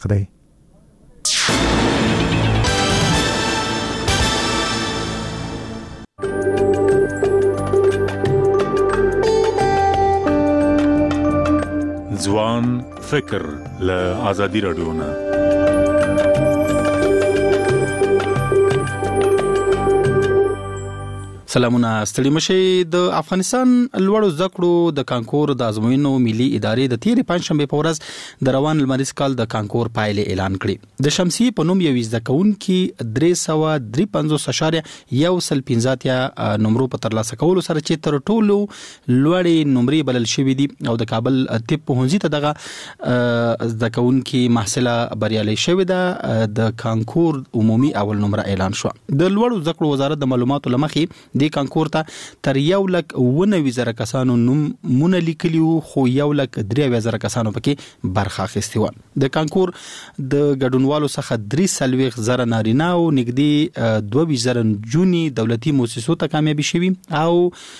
دی. ځوان فکر له آزادي رادیو نه. سلامونه ستړي مشي. د افغانستان لوړو زده کړو د کانکور د ازموینو ملي ادارې د تیرې پنځشنبه په ورځ د روان لمریز کال د کانکور پایلې اعلان کړې. د شمسي په نوم یو زده کوونکي 353.115 نمبر په ترلاسه کولو سره چې تر ټولو لوړې نمرې بلل شوې دي او د کابل طب پوهنځي ته دغه زده کوونکي محصله بریالي شوې ده. د کانکور عمومي اول نمبر اعلان شو. د لوړو زده کړو وزارت د معلوماتو لمخې د کانکور ته تر 1,19,000 کسانو نومونه لیکلي وو، خو 1,03,000 کسانو پکې برخه اخیستې وه. د کانکور د ګډونوالو څخه 43,000 نارینه او نږدې 22,000 نجونې دولتي مؤسسو ته کامیابي شوي او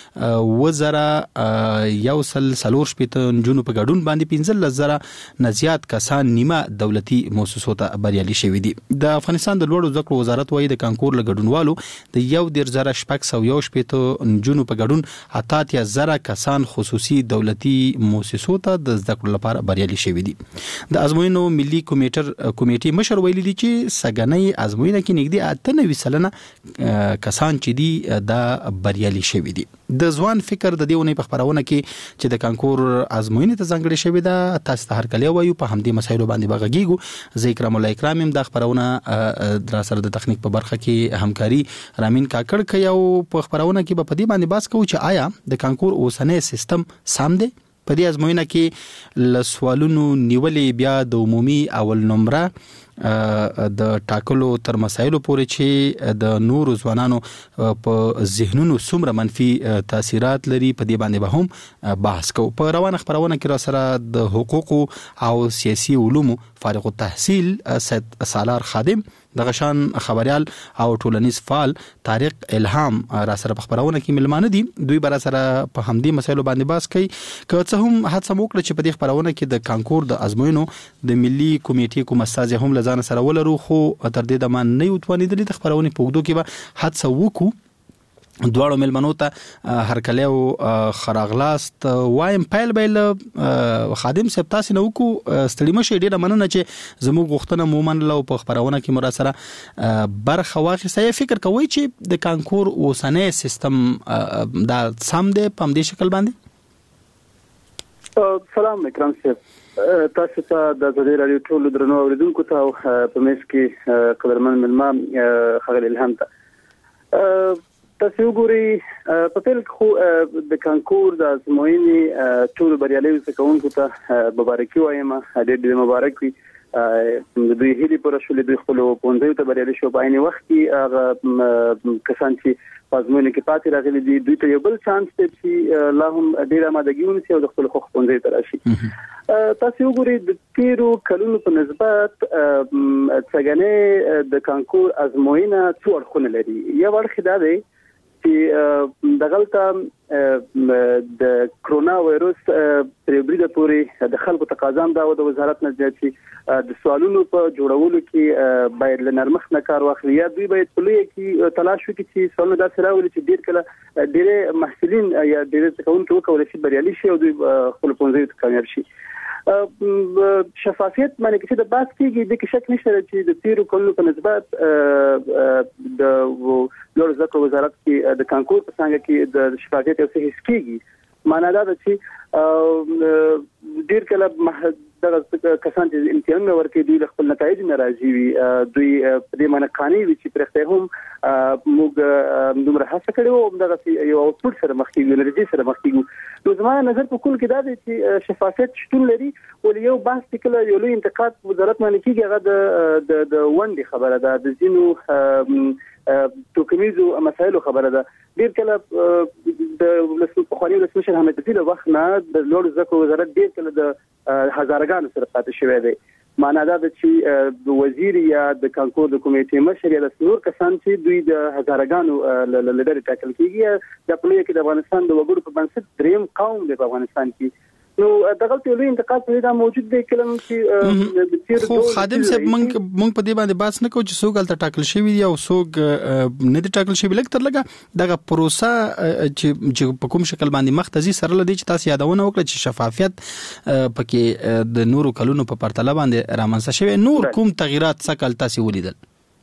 1,140 نجونو په ګډون باندې 15,000 نه زیات کسان نیمه دولتي مؤسسو ته بریالي شوي دي. د افغانستان د لوړو زده کړو وزارت وايي د کانکور له ګډونوالو د 1,600 نجونو په ګډون 88,000 کسان خصوصي دولتي مؤسسو ته د زده کړو لپاره بریالي شوي دي. د ازموینو ملي کمیټې مشر ویلي دي چې سګنۍ ازموینه کې نږدې 98% کسان چې دي دا بریالي شوي دي. د ځوان فکر د دیونه په خبرونه کې چې د کانکور ازموینې ته ځانګړي شوی ده، تاسو ته هر کله وایو په همدې مسایلو باندې بغږیږو. ذکر مولا اکرام هم د خبرونه در سره د تخنیک په برخه کې همکاري رامین کاکړ کوي او په خبرونه کې په دې باندې بحث کوو چې آیا د کانکور اوسنۍ سیستم سم دی. په دې ازموینه کې ل سوالونو نیولې بیا د عمومي اول نمبر د ټاکلو تر مسایلو پورې چې د نورو ځوانانو په ذهنونو څومره منفي تاثیرات لري په دې باندې به هم بحث کوو. په روانه خبرونه کې را سره د حقوقو او سیاسي علومو فارغ التحصیل سالار خادم، د غشان خبريال او ټولنیز فعال طارق الهام را سره په خبرونه کې ملمانه دي. دوی بر سره په همدې مسایلو باندې بحث کوي. که څه هم هڅه وکړه چې په دې خبرونه کې د کانکور د ازموینو د ملي کمیټې کوم استاد هم لزان سره ولرو، خو تر دې د مان نه یوتوانیدلې د خبرونه په وګړو کې به هڅه وکړو. دواړو ملمنو ته هر کله او خراغلاست وایم پیل بیل خادم صاحب تاسو نو کو ستړي مشه ډیره مننه چې زموږ غوښتنه مومن لو په خبرونه کې مر سره برخه واخیسته. فکر کوي چې د کانکور اوسنۍ سیستم دا سم دی په دې شکل باندې؟ سلام اکرام صاحب، تاسو ته د زړه رادیو ټول درنو اوریدونکو ته په مېس کې قدرمن ملما خغل الهام ته تاسو وګورئ. په پیل خو د کانکور د ازموینې ټول بریالي زکونکو ته مبارکي وایم. ډېر مبارک وي. دوی هلي پر شولې دوی خپل پوندې ته بریالي شو. په عین وخت کې هغه کسان چې ازموینې کې پاتې راغلي دي دوی ته یو بل چانس دی چې لا هم ډېر آمادګي ونیسي او د خپل حقوق پوندې ته راشي. تاسو وګورئ د تیرو کلونو په نسبت څنګه د کانکور ازموینه څو اړخونه لري. یو اړخ دا دی چې دغلطه د کرونا وایروس پرېبریده پورې د خلکو تقاضا دا و د وزارت نه چې د سوالونو په جوړولو کې باید له نرمښت نه کار واخلي، یا دوی باید په لوی کې تلاش وکړي چې سوالونه داسې راولي چې ډېر کله ډېر محصلین یا ډېر څکونکي وکولای شي بریالي شي او دوی خپل پوهنځي ته کامیاب شي. شفافیت باندې چې د بحث کېږي د شک نشته چې د تیرو کلونو په نسبت د لوړ زده کړو وزارت کې د کانکور په څنګه کې د شفافیت او صحیح کېږي. معنا دا ده چې ډېر کله دغه کسان چې امتحانونه ورکوي دوی خپل نتایج نه راځي وي، دوی په دې معنی قانوني وي چې پرخته هم موږ دومره هڅه کړې وو دغه یو اوټپوټ سره مخ کېږو، نتیجې سره مخ کېږو. نو زما نظر په کول کې دا دی چې شفافیت شتون لري. ولې یو بحث کله یو لوی انتقاد وزارت باندې کېږي هغه د وندې خبره ده، د ځینو توکمیزو مسایلو خبره ده. ډېر کله د خواني ولسمشر حامد عزیز وخت نه د لوړ زده کړو وزارت ډېر کله د هزارګانو سره پاتې شوی دی. معنا دا ده چې وزیر یا د کانکور د کمیټې مشر یا د نور کسان چې دوی د هزارګانو لدرې ټاکل کېږي. د پلوي کې د افغانستان د وګړو په بنسټ دریم قوم دی په افغانستان کې نو دغه ټول انتقاد دا موجود دی کلم چې خو خادم صاحب مونږ په دې باندې بحث نه کوو چې څوک الته ټاکل شوی دی او څوک نه دی ټاکل شوی، لکه تر لګه دغه پروسه چې په کوم شکل باندې مختزي سره لدی چې تاسو یادونه وکړه چې شفافیت پکې د نورو کلونو په پرتله باندې رامنځته شوی، نور کوم تغیرات څه کال تاسو ولیدل؟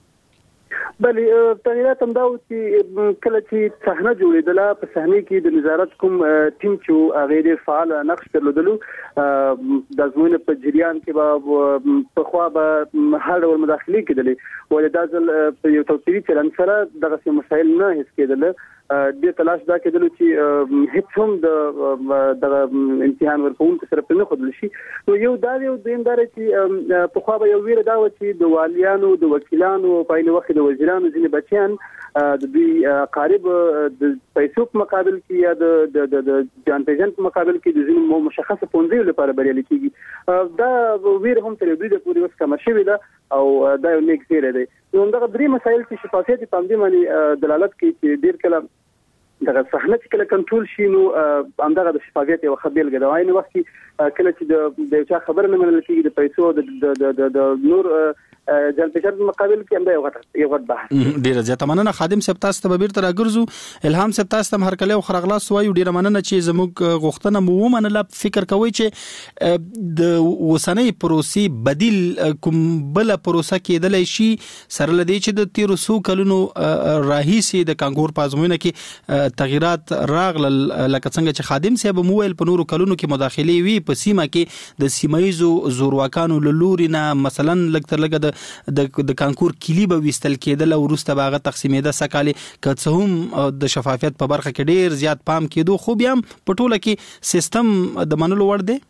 بله تغیرات هم دا و چې کله چې صحنه جوړېدله په صحنې کې د نظارت کوم ټیم چې هغې ډېر فعال نقش درلودلو د ازموینې په جریان کې به پخوا به هر ډول مداخلې کېدلې، ولې دا ځل په یو توپیري چلن سره دغسې مسایل نه حس کېدله. دې تلاش دا کېدلو چې هیڅ هم د امتحان ورکوونکو سره پرې نه ښودل شي. نو یو دا دی او دویم دا دی چې پخوا به یو ویره دا وه چې د والیانو د وکیلانو په عین وخت د وزیرانو ځینې بچیان د دوی اقارب د پیسو په مقابل کې یا د جان پیژن په مقابل کې د ځینې مشخصه پونځیو لپاره بریالي کېږي. دا ویره هم تر دوی د پورې اوس کمه شوې ده او دا یو نیک زیری دی. نو همدغه درې مسایل چې شفافیت په همدې باندې دلالت کوي چې ډېر کله دغه صحنه چې کله کنټرول شي نو همدغه د شفافیت یو ښه بیلګه ده. عین وخت کې کله چې د چا خبره نه منل کېږي د پیسو د نور جان پیژن په مقابل کې همدا یو غټ بحث. ډیره زیاته مننه خادم صاحب، تاسو ته بیرته راګرځو. الهام صاحب تاسو ته هر کله او خرغلاس وایو، ډیره مننه چې زموږ غوښتنه مو ومنله. فکر کوئ چې د اوسنۍ پروسې بدیل کوم بل پروسه کېدلی شي سره لدی چې د 1300 کلونو راهیسې د کانګور په ازموینه کې تغیرات راغلل، لکه څنګه چې خادم صاحب مو ویل په نورو کلونو کې مداخلې وی په سیمه کې د سیمایزو زورواکانو له لوري نه، مثلا لکه لګه د کانکور کلی به وستل کېدل او وروسته باغه تقسیمېده سکالې که څه هم د شفافیت په برخه کې ډیر زیات پام کېدو، خو بیا هم په ټوله کې سیستم د منلو وړ دی.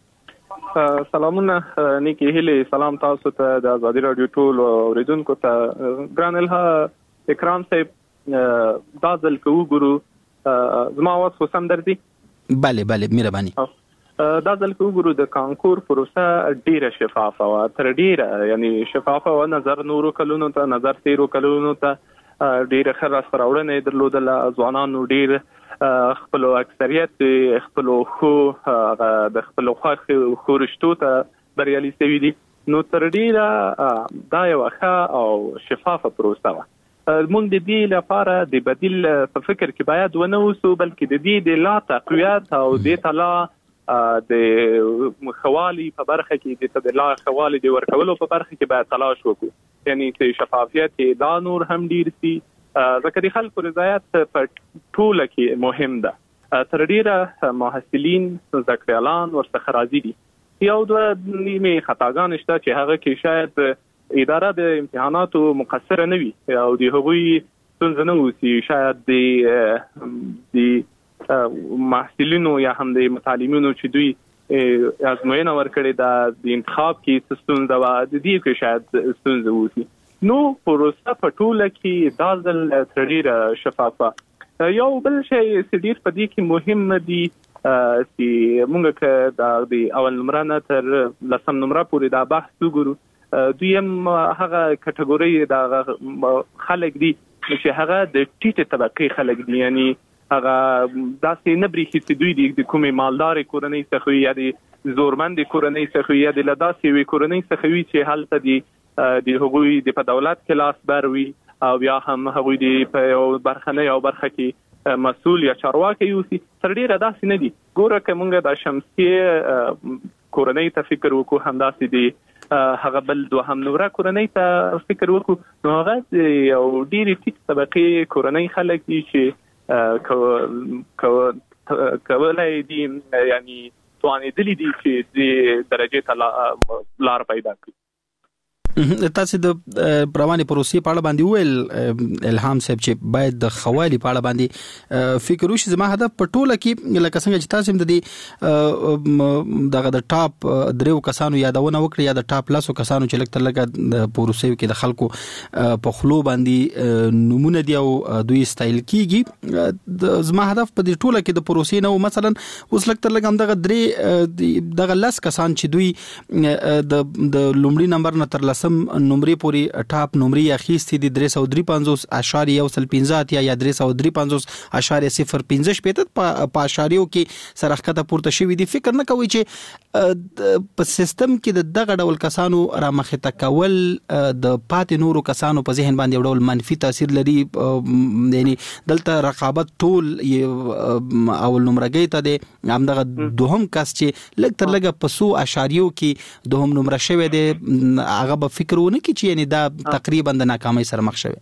سلامونه نیکی هیلې، سلام تاسو ته د ازادي رادیو ټول اوریدونکو ته. ګران الها اکرام صاحب دا ځل که وګورو زما آواز خو سم درځي؟ بله مهرباني. دا ځل که وګورو د کانکور پروسه ډیره شفافه وه، تر ډیره یعنی شفافه وه، نظر نورو کلونو ته، نظر 13 کلونو ته ډیره ښه لاسته راوړنه یې درلودله. ځوانانو ډیر خپلو اکثریت خپلو ښو د خپلو ښو رشتو ته بریالي شوي دي. نو تر ډیره دا یوه ښه او شفافه پروسه وه. مونږ د دې لپاره د بدیل په فکر کې باید ونه اوسو، بلکې د دې د لا تقویت او د تلا د خوالي په برخه کې د لا خوالي د ورکولو په برخه کې باید تلاش وکړو، یعنی چې شفافیت دا نور هم ډیر سي، ځکه د خلکو رضایت په ټوله کې مهم ده. تر ډیره محصلین زکریالان ورڅخه راضي دي. یو دوه نیمې خطاګانې شته چې هغه کې شاید اداره د امتحاناتو مقصره نه وي او د هغوی ستونزه نه اوسي، شاید د محصلینو یا هم د متعلمینو چې دوی ازموینه ورکړې ده د انتخاب کې ستونزه وه، د دې کې شاید ستونزه اوسي. نو پروسه په ټوله کې دا ځل تر ډیره شفافه. یو بل شی چې ډیر په دې کې مهم دي چې موږ که د اول نمره نه تر 10 نمره پورې دا بحث وګورو، دویم هغه کټګورۍ د خلک دي چې هغه د ټیټې طبقې خلک دي، یعنی هغه داسې نه بریښي چې دوی د کومې مالدارې کورنۍ څخه وي یا د زورمندې کورنۍ څخه وي یا د له داسې یوې کورنۍ څخه وي چې هلته د هغوی د په دولت کې لاس بر وي او یا هم هغوی د په یو برخه نه یو برخه کې مسؤل یا چارواکی اوسي. تر ډیره داسې نه دي. ګوره که موږ د شمسیې کورنۍ ته فکر وکړو، همداسې د هغه بل دوهم نمره کورنۍ ته فکر وکړو، نو هغه یو ډیرې ټیټ طبقې کورنۍ خلک دي چې کولای دي یعنی توانېدلي دي چې د درجې ته لار پیدا کړي. تاسو د روانې پروسې په اړه باندې ویل الهام صاحب چې باید د خوالي په اړه باندې فکر وشي. زما هدف په ټوله کې لکه څنګه چې تاسو د دغه د ټاپ 3 کسانو یادونه وکړه یا د ټاپ 10 کسانو چې لکه لکه د پروسې کې د خلکو په خلو باندې نمونه دی او دوی استایل کیږي. زما هدف په دې ټوله کې د پروسې نو مثلا اوس لکه هم دغه 3 دغه 10 کسان چې دوی د لومړي نمبر نه تر 10 لسم نمرې پورې ټاپ نمرې اخیستې دي 353.115 یا 353.015 په اشاریو کې سرخکته پورته شوی دي. فکر نه کوي چې په سیستم کې دغه ډول کسانو را مخته کول د پاتې نورو کسانو په ذهن باندې یو ډول منفي تاثیر لري؟ یعنی دلته رقابت ټول اول نمرګي ته دي، همدغه دوهم کس چې لږ تر لږه په 100 کې دوهم نمره شوی دی هغه به فکر ونه کړي چې یعنی دا تقریبا د ناکامۍ سره مخ شوی.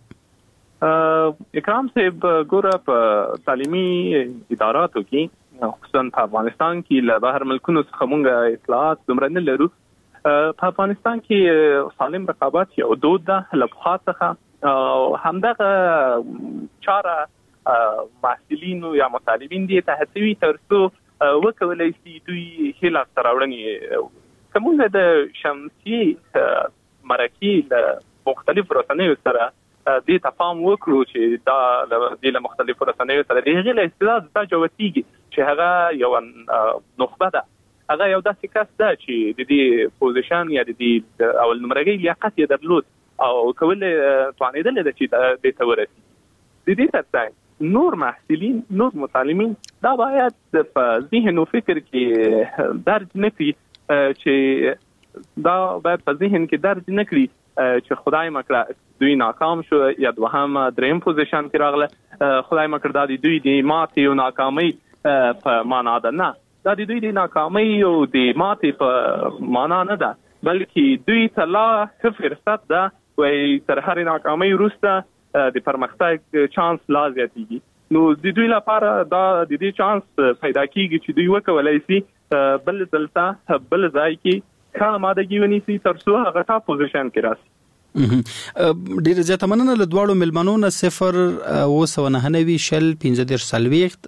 اکرام صاحب ګوره په تعلیمي اداراتو کې خصوصا په افغانستان کې له بهر ملکونو څخه مونږ اطلاعات دومره نه لرو. په افغانستان کې سالم رقابت یو دود ده له پخوا څخه، همدغه چاره محصلینو یا مطالبین دي ته هڅوي تر څو وکولای شي دوی ښې لاسته راوړنې. کومه د شمسي مرکې له مختلفو رسنیو سره دې تفاهم وکړو چې دا د مختلفو رسنیو سره د هغې له استعداد دا جوتیږي چې هغه یو نخبه ده، هغه یو داسې کس ده چې د دې پوزیشن یا د دې اول نمرګۍ لیاقت یې درلود او کولای توانېدلی ده چې دې ته ورسي. د دې ترڅنګ نور محصلین، نور متعلمین دا باید په ذهن و فکر کې درج نه کړي چې دا باید په ذهن کې درج نه کړي چې خدای مکړه دوی ناکام شو یا دوهم دریم پوزیشن کې راغله، خدای مکړه دا د دوی د ماتې او ناکامۍ په معنا ده. نه، دا د دوی د ناکامۍ او د ماتې په معنا نه ده، بلکې دوی ته لا ښه فرصت ده وایي تر هرې ناکامۍ وروسته د پرمختګ چانس لا زیاتېږي. نو د دوی لپاره دا د دې چانس پیدا کیږي چې دوی وکولای شي بل دلته بل ځای کې ښه آمادګي ونیسي تر څو هغه ټاپ پوزیشن کې راسي. ډیر زیاته مننه له دواړو ملمنو نه. 02990 شل 15 سلويخت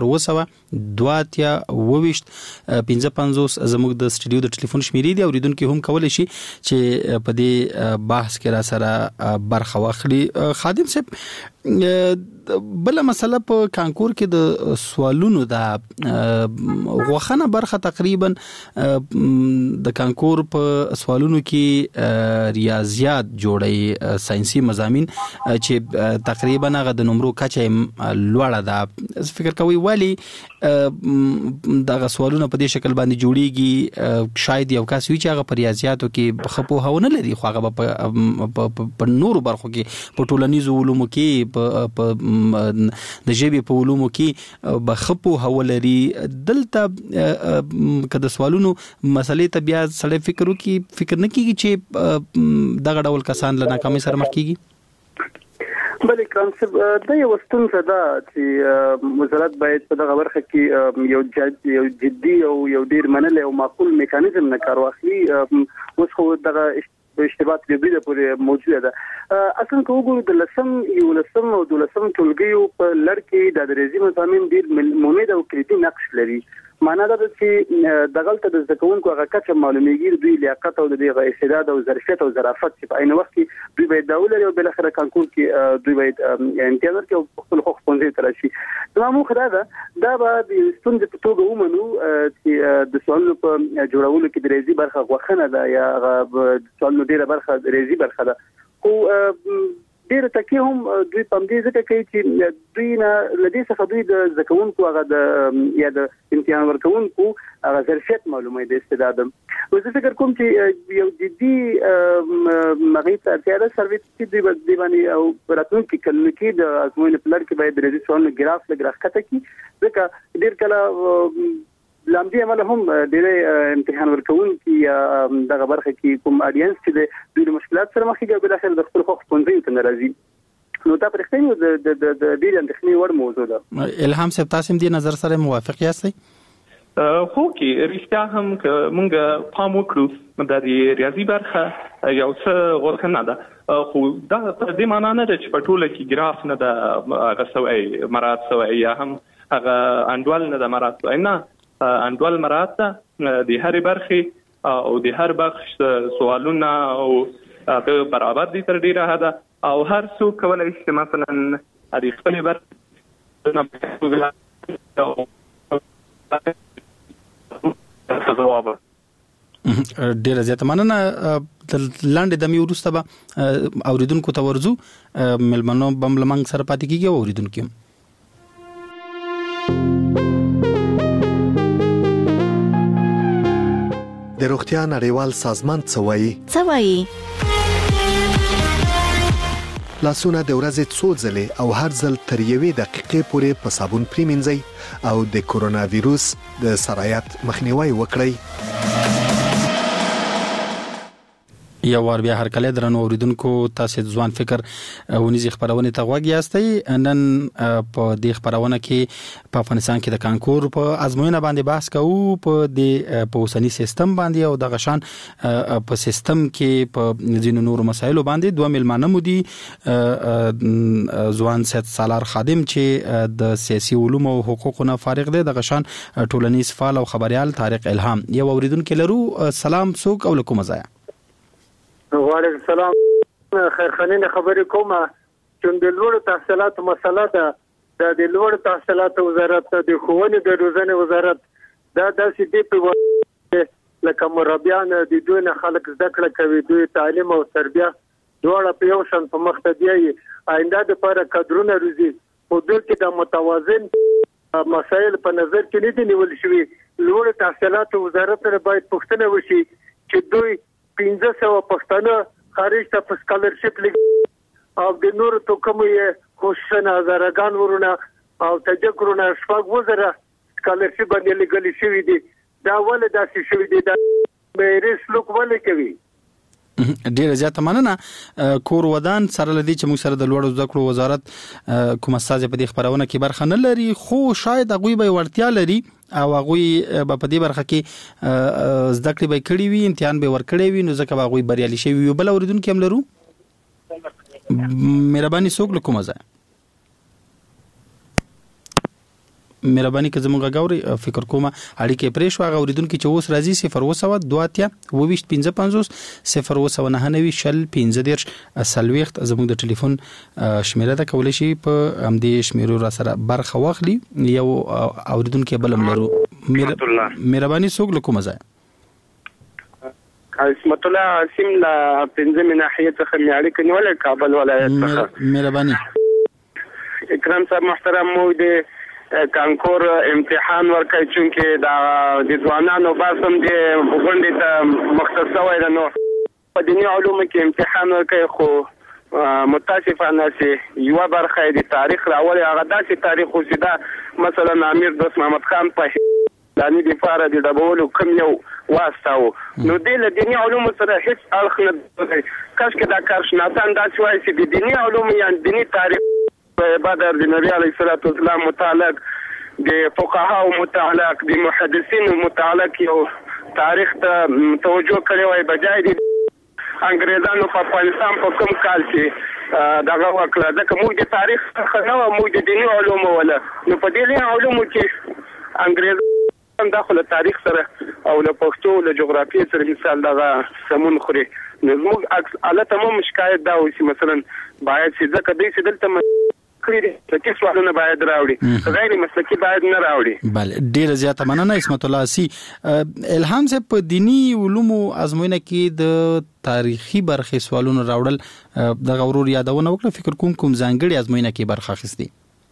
0 55 زموږ د سټډیو د ټلیفون شمیرې دی، اوریدونکو هم کولای شي چې په دې بحث کې را سره برخه واخلي. خادم صاحب، بل مسله په کانکور کې د سوالونو د غوښنه برخه تقریبا د کانکور په سوالونو کې ریاضیات جوړي ساينسي مضامین چې تقریبا هغه د نمرو کچه لوړه ده. فکر کوي ولی دغه سوالونه په دې شکل باندې جوړيږي؟ شاید یو کس وي چې هغه په ریاضیاتو کې خپو هونه لري، خو هغه په نورو برخو کې په ټولنیزو علومو کې په د ژبې په علومو کې بخپو حولري. دلته کله سوالونو مسلې ته بیا سړی فکر نه کیږي چې دغه ډول کسان له ناکامۍ سره مخ کیږي. بلې کانسپټ د یو ستونزه ده چې وزارت باید په دغه برخه کې یو جدي او یو ډیر منل او معقول میکانیزم نه کار واخلي. اوس خو دغه اشتباهات د بریده پورې موجوده ده. اصلا که وګورو د لسم او دولسم ټولګیو په لړ کې د ریاضي مضامین ډیر مهمه او کلیدي نقش لري. معنا دا چې دغلته د ذکرونکو هغه کچه معلومیږي دوی لیاقت او د استعداد او ظرفیت او ظرافت چې په عین وخت کې دوی باید دا ولري او بل اخر کانکور کې دوی باید امتیاز ورکړي او خپل حقوق پنځه تر شي. زموږ خدای دا به د ستونزې په توګه ومنو چې د سوالونو په جوړولو کې د ریاضي برخه غوښنه ده یا سوالونو ډیره برخه د ریاضي برخه ده، خو ډیر تکي هم دوی په دې ځکه کوي چې دوی نه لدې څخه دوی د ذکرونکو هغه د یا د امتحان ورکونکو هغه ظرفیت معلومه د استعداد. زه فکر کوم چې یو جدي مغې ته اړتیا ده سرویس چې دوی باندې او راتلونکي کلونو کې د ازموینې په لړ کې باید د ریاضي سوالونو ګراف لګراخته کی، ځکه ډیر کله لامدي عمل هم ډېر امتحان ورکوونکي یا دغه برخه کې کوم اډینس چې د دوی مشکلات سره مخ کېږي بل اخر د خپل حقوق پنځه ته ناراضي. نو دا پرختې د ډېر اندېښنې وړ موضوع ده. الهام صاحب، تاسو دې نظر سره موافق یاستئ؟ خو کې رښتیا هم مونږ پام وکړو د ریاضي برخه یو څه غوښنه ده، خو دا په دې معنا نه ده چې په ټوله کې ګراف نه ده هغه سوی مراد سوی یا هم هغه انډول نه ده مراد سوی. نه، انډول مراد ده د هرې برخې او د هر بخش سوالونه او برابر دي تر ډیره حده او هر څوک کولای شي مثلا د خپلې برخې ډیره زیاته مننه. لاندې د می وروسته به اوریدونکو ته ورزو ملمنو بملمنګ سره پاتې کیږي او اوریدونکو د روغتیا نړیوال سازمان څه وایي لاسونه د ورځې څو ځلې او هر ځل تر 1 دقیقې پورې په صابون پریمنځئ او د کورونا وایروس د سرایت مخنیوي وکړئ. یو ور بیا هر کله درنو اوریدونکو تاسو ځوان فکر ونیزي خبرونه ته غوږی یاستئ. نن په دې خبرونه کې په افغانستان کې د کانکور په ازموینه باندې بحث کوو په دې په اوسنی سیستم باندې او د غشان په سیستم کې په ځینو نور مسایلو باندې دوه ملمانه مودي ځوان سید سالار خادم چې د سیاسي علوم او حقوقو نه فارغ دی د غشان ټولنیز فعال او خبريال طارق الهام. یو اوریدونکو لرو. سلام څوک او کومه ځای؟ وعلیکم السلام. خیرخانین خبرې کومه چې د لوړ تحصیلاتو مسله ده د لوړ تحصیلاتو وزارت د ښوونې د روزنې وزارت دا داسې دی په لکه مربیان د دوی نه خلک زده کړه کوي دوی تعلیم او تربیه دواړه په یو شان په مخ ته دی آینده لپاره کادرونه روزي او دوی کې د متوازن مسایل په نظر کې نه دي نیول شوی. لوړ تحصیلاتو وزارت باید پوښتنه وشي چې دوی 1500 پښتانه خارج ته په سکالرشپ لګي او د نور تو کوم یې خوشنه هزارګان ورونه او تجکرونه شپږ وزره سکالرشپ باندې لګل شوی دي. دا ولې داسې شوی دي دا مېرس لوک ولې کوي؟ ډیره زیاته مننه. کور ودان سره لدی چې موږ سره د لوړو زده کړو وزارت کوم استاد په دې خبرونه کې برخه نه لري خو شاید هغه به ورتیا لري او هغه په دې برخه کې زده کړې به کړی وي امتحان به ور کړی وي نو ځکه هغه بریالي شي وي. بل اوریدونکو هم لرو. مهرباني څوک له کومه ځای؟ مهرباني که زموږ غاوري فکر کومه اړیکې پرې شو. هغه اوریدونکو چې اوس راځي 0 2 0 زموږ د ټلیفون شمیره ده کولای شي په همدې شمیرو را سره برخه واخلي. یو اوریدونکو بلم لرو. مهرباني څوک له کومه ځای؟ اسمت الله عاصم لا پنځمه ناحیه څخه میاړي کني ولا کابل ولایت څخه. مهرباني اکرام صاحب محترم مو دې کانکور امتحان ورکړی چې د ځوانانو باسم د وګړي ته مختص شوی ده نو په دیني علومو کې امتحان ورکړی خو متاسفانه چې یو برخه د تاریخ راولي هغه داسې تاریخ اوسې ده مثلا امیر دوست محمد خان په دانی د فاره د ډبولو کوم یو واسطاو نو د دیني علومو سره هیڅ اړخ نه لري. کاش کې دا کار شناسان داسې وایي چې د دیني علومو یا دیني تاریخ بدر د نبی علیه الصلاۃ والسلام متعلق د فقهاو متعلق د محدثینو متعلق یو تاریخ ته توجه کړی وای بجای د انګریزانو په افغانستان په کوم کال کې دغه وکړه ځکه موږ د تاریخ څخه نه موږ د دیني علومو ولا نو په دې علومو کې انګریزان داخله تاریخ سره او له پښتو له جغرافیې سره مثال دغه سمون خوري نو موږ عکس الته مو شکایت دا وسی مثلا باید چې ځکه دې چې دلته کړی چې سوالونه باید راوړي غیر مسلکي باید نه راوړي. بله ډیره زیاته مننه اسمت الله سی. الهام صاحب په دینی علومو ازموینه کې د تاریخي برخې سوالونه راوړل د غورور یادونه وکړه فکر کوم ځانګړي ازموینه کې برخه اخیستي؟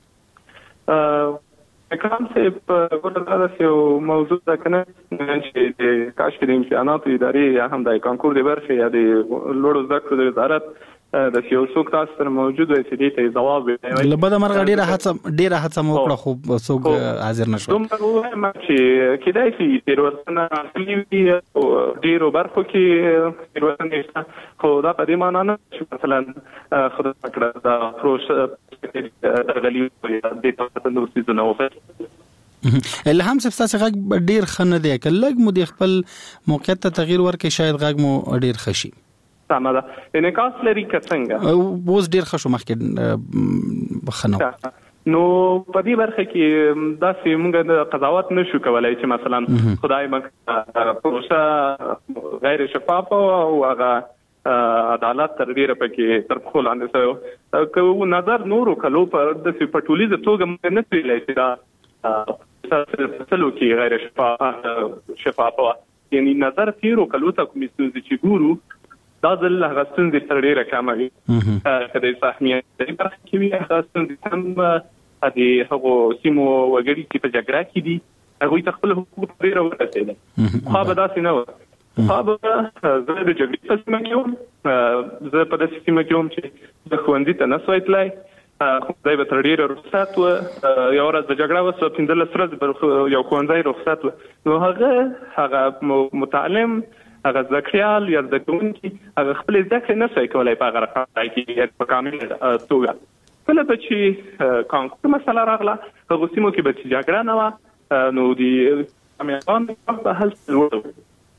اکرام صاحب ګوردا یو موضوع ده کنه چې د کاش کې د امتحاناتو ادارې یا هم د کانکور د برخې یا د لوړو زده کړو وزارت د یو څوک تاسو سره موجود وي چې دې ته جواب وي. لبد مرغ ډیره هڅه مو وکړه خو څوک حاضر نشو. دومره وایم چې کېدای شي تیروتنه اصلي او ډیرو برخو کې تیروتنه نشته خو دا په دې معنی نه چې مثلا خدای پاک دا پروسه غلي وي د تاسو نو سيزونه وفه الهام صاحب تاسو غږ ډیر خنه دی کله مو د خپل موقعیت ته تغییر ورکړي شاید غږ مو ډیر خشي سمه ده انعکاس لري که څنګه اوس ډیر خشو مخکې بخنو نو په دې برخه کې داسې موږ د قضاوت نشو کولای چې مثلا خدای مکه پروسه غیر شفاف او هغه عدالت تر ډیره پکې تر خپل اندسه کو نظر نورو کلو پر د پټولیزه توګه نه تللی چې دا سلوکي غیر شفاف یعنی نظر تیرو کلو ته کومې ستونزې چې ګورو دا ځل هغه ستونزې تر ډېره کمه وي که د سهمیې برخه کې وي هغه ستونزې هم د هغو سیمو وګړي چې په جګړه کې دي هغوی ته خپل حقوق ډېره ورسېدل خوا به داسې نه وه خوا به زه د جګړې په سیمه کې وم زه په داسې سیمه کې وم چې زه ښوونځي ته نه سوی تللی ځای به تر ډېره رخصت وه یوه ورځ د جګړه وسوه 15 ورځې به یو ښوونځی رخصت وه نو هغه متعلم هغه زده کړیال یا زده کوونکي هغه خپلې زده کړې نه سوی کولی په هغه رقم کې په کامل توګه کله به چې کانکور مسله راغله هغو سیمو کې به چې جګړه نه وه نو د کامیابانو به هلته لوړ و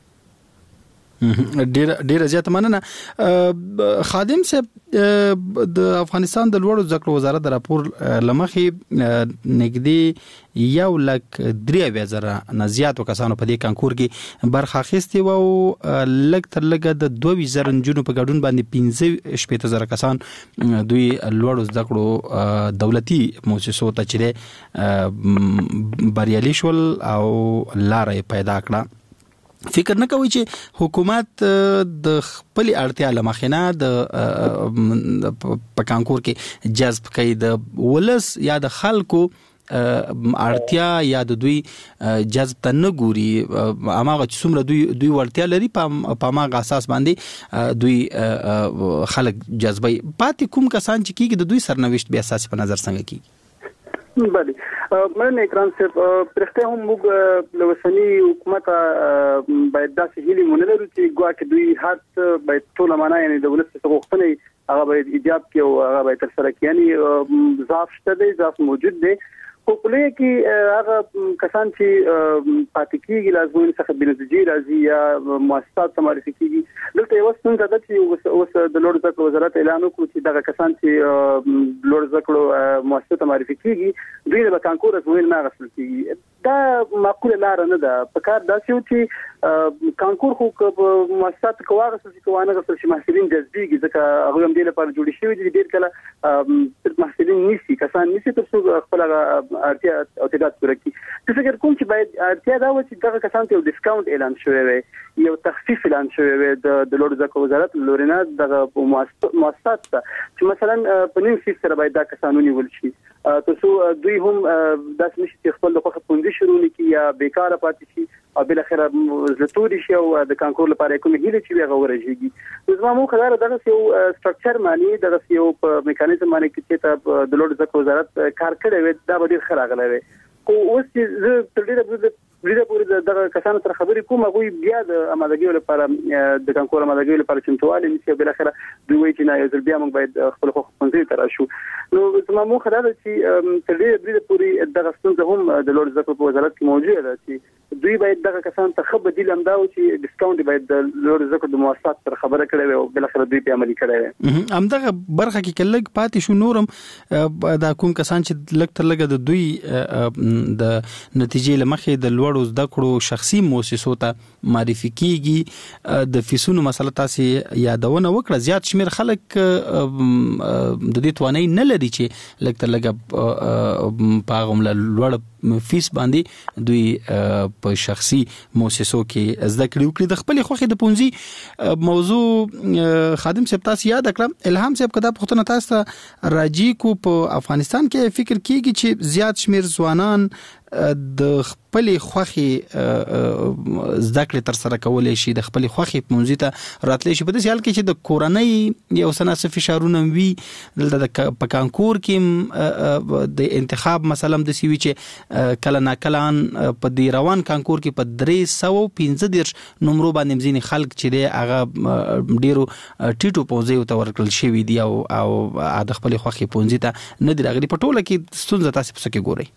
ډیره زیاته مننه خادم صاحب د افغانستان د لوړو زده کړو وزارت د راپور لمخې نږدې 1,03,000 نه زیاتو کسانو په دې کانکور کې برخه اخیستې و او لږ تر لږه د 22,000 نجونو په ګډون باندې 15,000 کسان دوی لوړو زده کړو دولتي مؤسسو ته چې بریالي شول او لارې پیدا کړه فکر نه کوي چې حکومت د خپل اړتیا لمخینه د په کانکور کې جذب کوي د ولس یا د خلکو اړتیا یا د دوی جذب ته نه ګوري اماغه چې څومره دوی ورتیا لري په ماغه اساس باندې دوی خلک جذبي پاتې کوم کسان چې کیږي د دوی سرنوشت به اساس په نظر څنګه کیږي بله مننه اکرام صاحب پرخته هم موږ لوسنی حکومت باید داسې هیلې مونږ لرو چې ګواکې دوی هر باید ټول معنا یعنی د ولس څخه غوښتنې هغه باید ایجاب کړي او هغه باید تر سره کړي یعنی ضعف شته دی ضعف موجود دی خو کله کې هغه کسان چې پاتې کیږي لازم څخه بنتیجې راځي یا مؤسسات معرفي کیږي دلته یو څنګه د چې اوس د لوړ زده کړو وزارت اعلان وکړ چې دغه کسان چې لوړ زده کړو مؤسسات معرفي کیږي دوی له کانکور ازموینه نه غوښتل کیږي دا معقوله لار نه ده په کار داسې و چې کانکور خو مؤسسات کوارث چې کوانه غوښتل چې محصلین جذبيږي ځکه هغه هم دې لپاره جوړ شوی دي ډېر کله محصلین نيسي کسان نيسي تر څو خپل اړتیا او تعداد پوره کړي چې فکر کوم چې باید اړتیا دا و چې دغه کسان ته یو ډیسکاونټ اعلان شوی وي یو تخفیف اعلان شوی وي د لوړ زده کړو وزارت لورینه دغه مؤسسات چې مثلا په نیم فیس سره باید دا کسان ونیول شي تاسو دوی هم داس نشي خپل د خوخه پوندې شروع نکي یا بیکاره پاتې شي او بل اخر زلتوري شي او د کانکور لپاره کومه هیله چې هغه ورجیږي زما مو خبره دغه یو سټرکچر معنی دغه یو میکانیزم معنی چې ته د لوړ زده کړو وزارت کار کړی وي دا به ډیر خراغله وي او اوس چې تر ډیره پورې دغه کسانو سره خبرې کوم هغه بیا د آمادګۍ لپاره د کانکور آمادګۍ لپاره چمتووالی نشي بل اخر دوی وایي چې نه یو ځل بیا موږ باید خپل خو پنځه تر شو نو زما مو خدای چې تر ډیره پورې دغه ستونزه هم د لوړ زده کړو وزارت کې موجوده ده چې دوی باید دغه کسان ته خبر دي لمدا او چې ډیسکاونټ باید د لوړ زده کړو د مؤسسات سره خبره کړي او بل اخر دوی په عملي کړي همدغه برخه کې کلګ پاتې شو نورم دا کوم کسان چې لګ تر لګ د دوی د نتیجې لمخې د لوړ زده کړو شخصي مؤسسو ته معرفي کیږي د فیسونو مسله تاسو یادونه وکړه زیات شمیر خلک د دې توانای نه لري چې لګ تر لګ پاغم لوړ فیس باندې دوی په شخصي مؤسسو کې زده کړې وکړي د خپل خوخي د پونځي موضوع خادم صاحب تاسو یاد کړم الهام صاحب کدا پښتنه تاسو راجی کو په افغانستان کې فکر کیږي چې زیات شمیر ځوانان د خپل خوخي زده کړې تر سره کولای شي د خپل خوخي پونځي ته راتلی شي په دې حال کې چې د کورنۍ یو سناسه فشارونه وي د کانکور کې د انتخاب مثلا د سیوی چې کله ناکلان په دی روان کانکور کې په 315 نمبر باندې مزینی خلک چې دی هغه ډیرو ټیټو پونځي او تورکل شوی دی او د خپل خوخي پونځي ته نه دی راغلي په ټوله کې ستونزه تاسو په څه کې ګورئ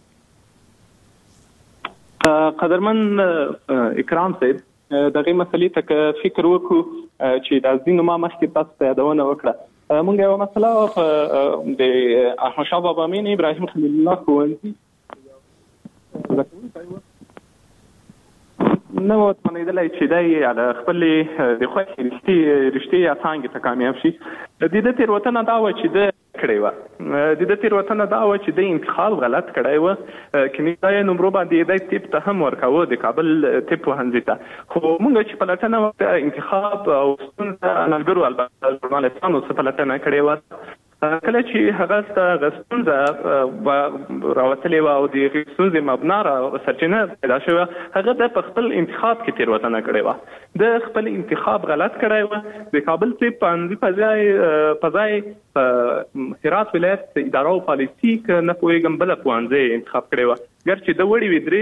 قدرمن اکرام صاحب دغه مسلې ته فکر وکړو چې د ځینو ما مخکې تاسو ته یادونه وکړه موږ یو مسله د احمد شاه بابا امین ابراهیم خلیل الله ښوونځي نو تمنېدلای چې دی خپل د خوښ رښتې څنګه ته کامیاب شي د دې تیروتنه دا و چې د کړی و. د تیروتنه دا و چې د انتخاب غلط کړی و. کنيزای نمبر باندې د ټیپ ته هم ورکاوه د کابل ټیپ وهنځي ته. خو موږ چې پلټنه وکړه انتخاب او ستونزه انالګرو البته ژورنالستانو څخه پلټنه کړې و. کله چې هغه ستونزه راوتلې و او د ستونزې مبنا را سرچینه پیدا شوه هغه د خپل انتخاب کې تیروتنه کړې و. د خپل انتخاب غلط کړی و. د کابل ټیپ وهنځي په ځای هرات ولایت اداره او پالیسي کې نه پوهېږم بله پوهنځی انتخاب کړی و. ګرچې د وړې وي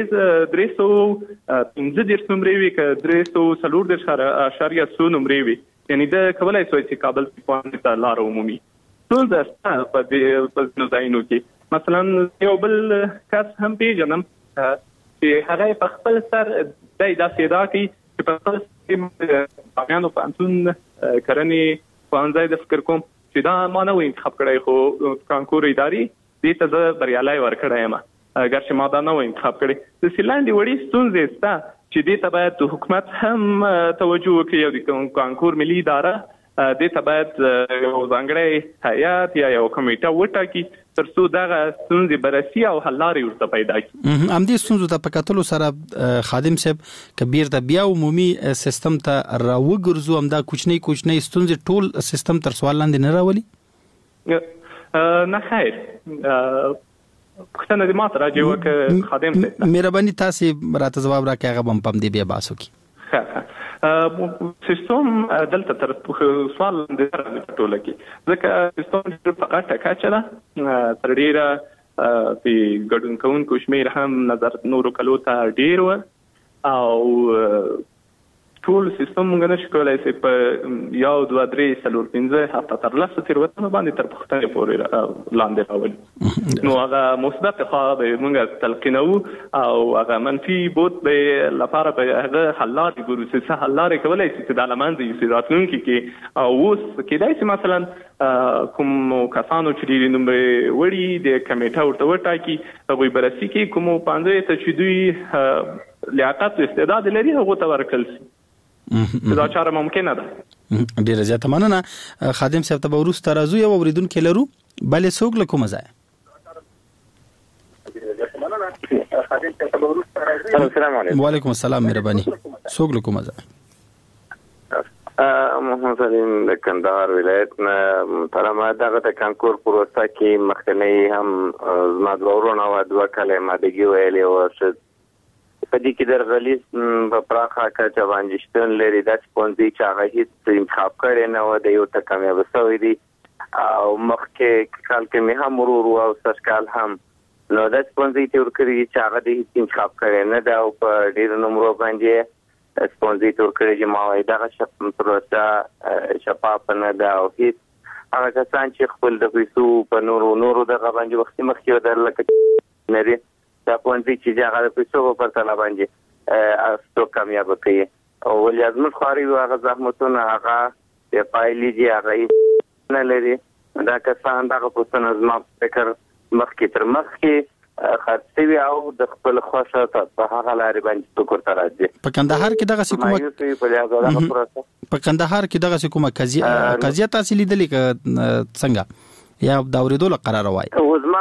315 نمرې وي که 340.0 نمرې وي یعنې د کولی شوی چې کابل ټیپ وهنځي ته لاره ومومي. ټول د په ځینو ځایونو کې مثلا یو بل کس هم پیژنم چې هغه په خپل سر داسې ادعا کوي چې په خپل بامیانو پوهنتون کرنې پوهنځی د فکر کوم چې دا ما نه و انتخاب کړی خو کانکور ادارې دې ته زه بریالی ورکړی یم ګرچې ما دا نه و انتخاب کړی. د سیلانډې وړې ستونزې شته چې دې ته باید حکومت هم توجه وکړي او د کانکور ملي اداره دې ته باید یو ځانګړی هیات یا یو کمیټه وټاکي ترڅو دغه ستونزې بررسي او حل لارې ورته پیدا کړي. همدې ستونزو ته په کتلو سره خادم صاحب که بیرته بیا عمومي سیستم ته راوګرځو همدا کوچنۍ ستونزې ټول سیستم تر سوال لاندې نه راولي؟ نه خیر پوښتنه دې ماته راجع وکړه خادم صاحب. مهرباني تاسې راته ځواب راکړئ هغه به هم په همدې بیا بحث وکړي. سیستم دلته تر سوال لاندې راځي په ټوله کې ځکه سیستم په غټه کچه ده تر ډیره په ګډون کوونکو شمېر هم نظر نورو کلو ته ډیر و او ټول سیستم موږ نشو کولی چې په 1 2 3 4 5 هفته تر لاسه تیروتنه باندې تر پوښتنې پورې لاندې راولي. نو هغه مثبت خوا به موږ تلقینو او هغه منفي بود به لپاره به هغه حل لارې ګورو چې حل لارې کولی شي چې د لمنځه یوسي راتلونکي کې او اوس کېدای شي مثلا کوم کسانو چې ډېرې نمرې وړي د کمیټه ورته وټاکي هغوی بررسي کوي کومو پوهنځیو ته چې دوی لیاقت او استعداد لري هغو ته ورکړل شي. دا چاره ممکنه ده. ډیره زیاته مننه. خادم صاحب ته به وروسته راځو. یو اورېدونکی لرو بلې څوک له کومه ځایه؟ السلام علیکم. وعلیکم السلام. مهرباني څوک له کومه ځایه؟ محمد سلیم د کندهار ولایت نه. محترمه دغه د کانکور پروسه کې مخکنی هم زما دوه ورونه او 2 کاله مادګي ویلې و په دې کې د غلیظ په پراخه کچه باندې شتون لري د سپونځي چې هغه هیڅ انتخاب کړي نه و د یو ته کامیاب شوی دی او مخکې کال کې مې هم ورو او سرکال هم نو د سپونځي تور کړی چې هغه د هیڅ انتخاب کړي نه دا او په ډیر نمبر باندې سپونځي تور کړی چې ما وایي دا پروسه شفاف نه ده او هیڅ هغه کسان چې خپل د پیسو په نورو دغه باندې وختي مخکې درلکه نری دا پوهنځي چې هغه د پیسو په پرتله باندې څو کامیاب کوي او ولې ازمن خاري هغه زحمتونه هغه د پایلې دی هغه نه لري دا کسان دغه پوښتنه زما فکر مخکې تر مخکې خاصوي او د خپل خوښه په هغه لارې باندې ټکر ته راځي. په کندهار کې دغه کومه قضیه تاسو لیدلې څنګه یا دا اورېدل قرار وای زما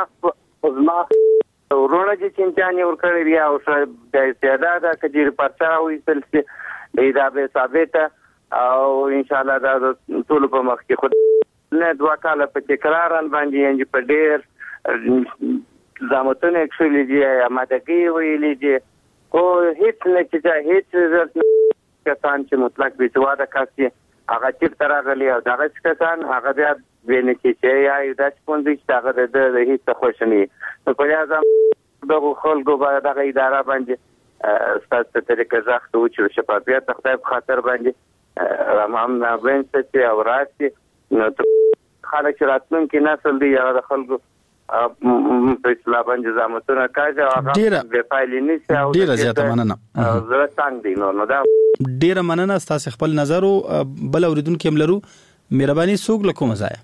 ورونه چې چنتاني ورکړی دی او د استعداد کجیر پرچا وي سلسله دا به ثابت او ان شاء الله دا ټول په مخ کې خود نه 2 کاله په تکرارن باندې انج په ډیر زامتونه اکشلي دی امادګي ویلې دی او هیڅ نه چې هیڅ کسان چې مطلق بيسواده کاسي هغه چې ترغلي او دغه کسان هغه بیا ویني چې یا د سپونځي چې هغه د هیڅ خوشني نو په لازم دغه خلکو باندې دغه اداره باندې ستاسو طریقه ځخته و چې شفافیت خدای په خاطر باندې هم نه وینځي او راتي نو خلک راتلونکي نسل دی یا د خلکو په اسلام باندې زموږه کاجه هغه د فایلې نشي او ډیره زیاته مننه زه څنګه دی نو دا ډیره مننه تاسو خپل نظر او بل اوریدونکو هم لرو. مهرباني څوک له کومه ځایه؟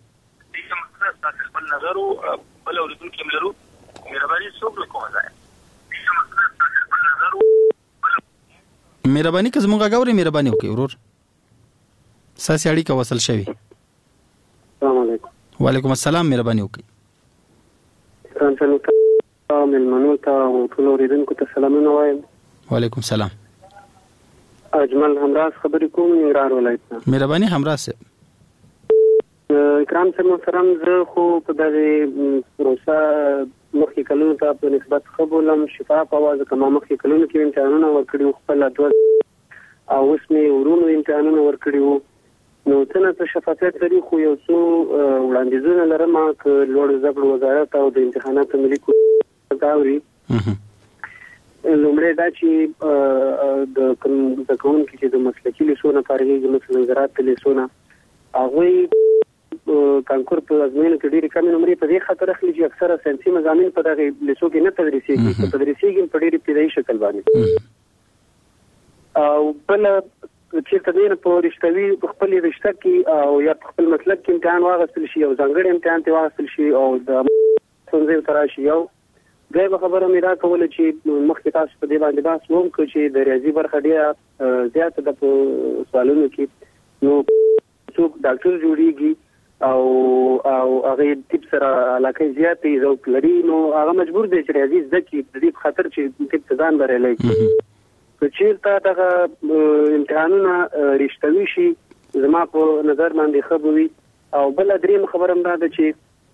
مهرباني که زموږ غاوري مهرباني وکړئ ورور ساسي اړیکه وصل شوی. السلام علیکم. وعلیکم السلام مهرباني وکړئ. ملمنو ته او ټول اوریدونکو ته سلامونه وایم. وعلیکم السلام. اجمل همراز خبرې کوم ننګرهار ولایت نه. مهرباني همراز صاحب. اکرام صاحب محترم زه خو په دغه پروسه مخکې کلونو ته په نسبت ښه بولم شفاف اواز کوم مخکې کلونو کې امتحانونه ورکړي خپل دوه او اوس مې ورونو امتحانونه ورکړي وو نو څنګه شفافیت لري خو یو څو وړاندیزونه لرم چې لوړ زده کړو وزارت او د امتحاناتو ملي کوري لومړی دا چې د کوونکو چې د مسلکي لیسونه فارغېږي مثلا زراعت لیسونه هغوی کانکور په ازموینو کې ډېرې کمې نمرې په دې خاطر اخلي چې اکثره ساینسي مضامین په دغه لیسو کې نه تدریسېږي په تدریسېږي په ډېر ابتدایي شکل باندې او بل چې تدین په رښتوي خپل رشته کې او یا خپل مسلک کې امتحان واغستل شي او ځانګړی امتحان ته واغستل شي او د څنګه تراشي یو دا خبره مې را کوله چې مخکې تاسو په دې باندې بحث وکړو چې د ریاضي برخه ډېره زیاته د سوالونو کې نو څوک ډاکټر جوړیږي او هغه طب سره علاقه زیاتې ذوق لري نو هغه مجبور دی چې ریاضي زده کړي د دې خاطر چې طب ته ځان بریالی کړي چیرته دغه امتحانونه رښتوي شي زما په نظر باندې ښه وي او بل دریم خبره هم دا ده چې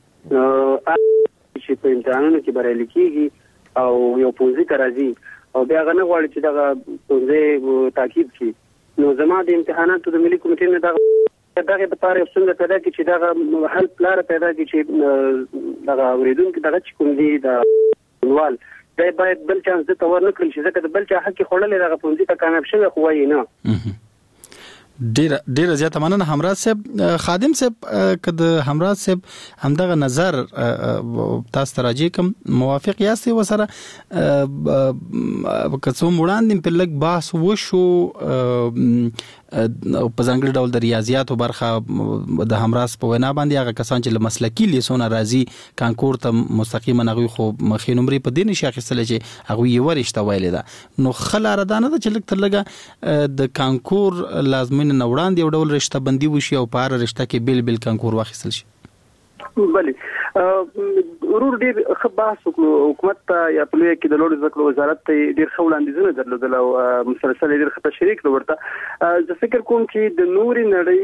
په امتحانونو کې بریالي کېږي او یو پوځي ته راځي او بیا هغه نه غواړي چې دغه پوځي تاکید کړي نو زما د امتحاناتو د ملي کمیټې نه دغه لپاره یو څنګه پیدا کړي چې دغه حل لاره پیدا کړي چې دغه اورېدونکي دغه چې کوم دي د ونوال دا باید بل چانس د تور نه کړی چې ځکه د بل چا حق خړلې دغه پوځي ته کامیاب شوی خو وایي نه ډیر زیاته مننه همراز صاحب. خادم صاحب کده همراز صاحب همدغه نظر تاسو ته راځي کوم موافق یاستئ وسره کڅو وړاندې په لګ بحث وشو په ځانګړي ډول د ریاضیاتو برخه د همراز په وینا باندې هغه کسان چې مسلکي لیسونه راځي کانکور ته مستقیما هغه خو مخې نمرې په دین شي اخیستل چې هغه یې ورشته ویل ده نو خلاره دانه د چلک تر لګه د کانکور لازمین نه وړاندې یو ډول رشته بندي وشي او په هر رشته کې بل کانکور واخیستل شي. بله ورور ډیر ښه بحث وکړو حکومت ته یا په لوی کې د لوړ زده کړو وزارت ته ډیر ښه وړاندیزونه درلودل او مسلسل ډیر ښه تشریح کړو ورته زه فکر کوم چې د نوري نړۍ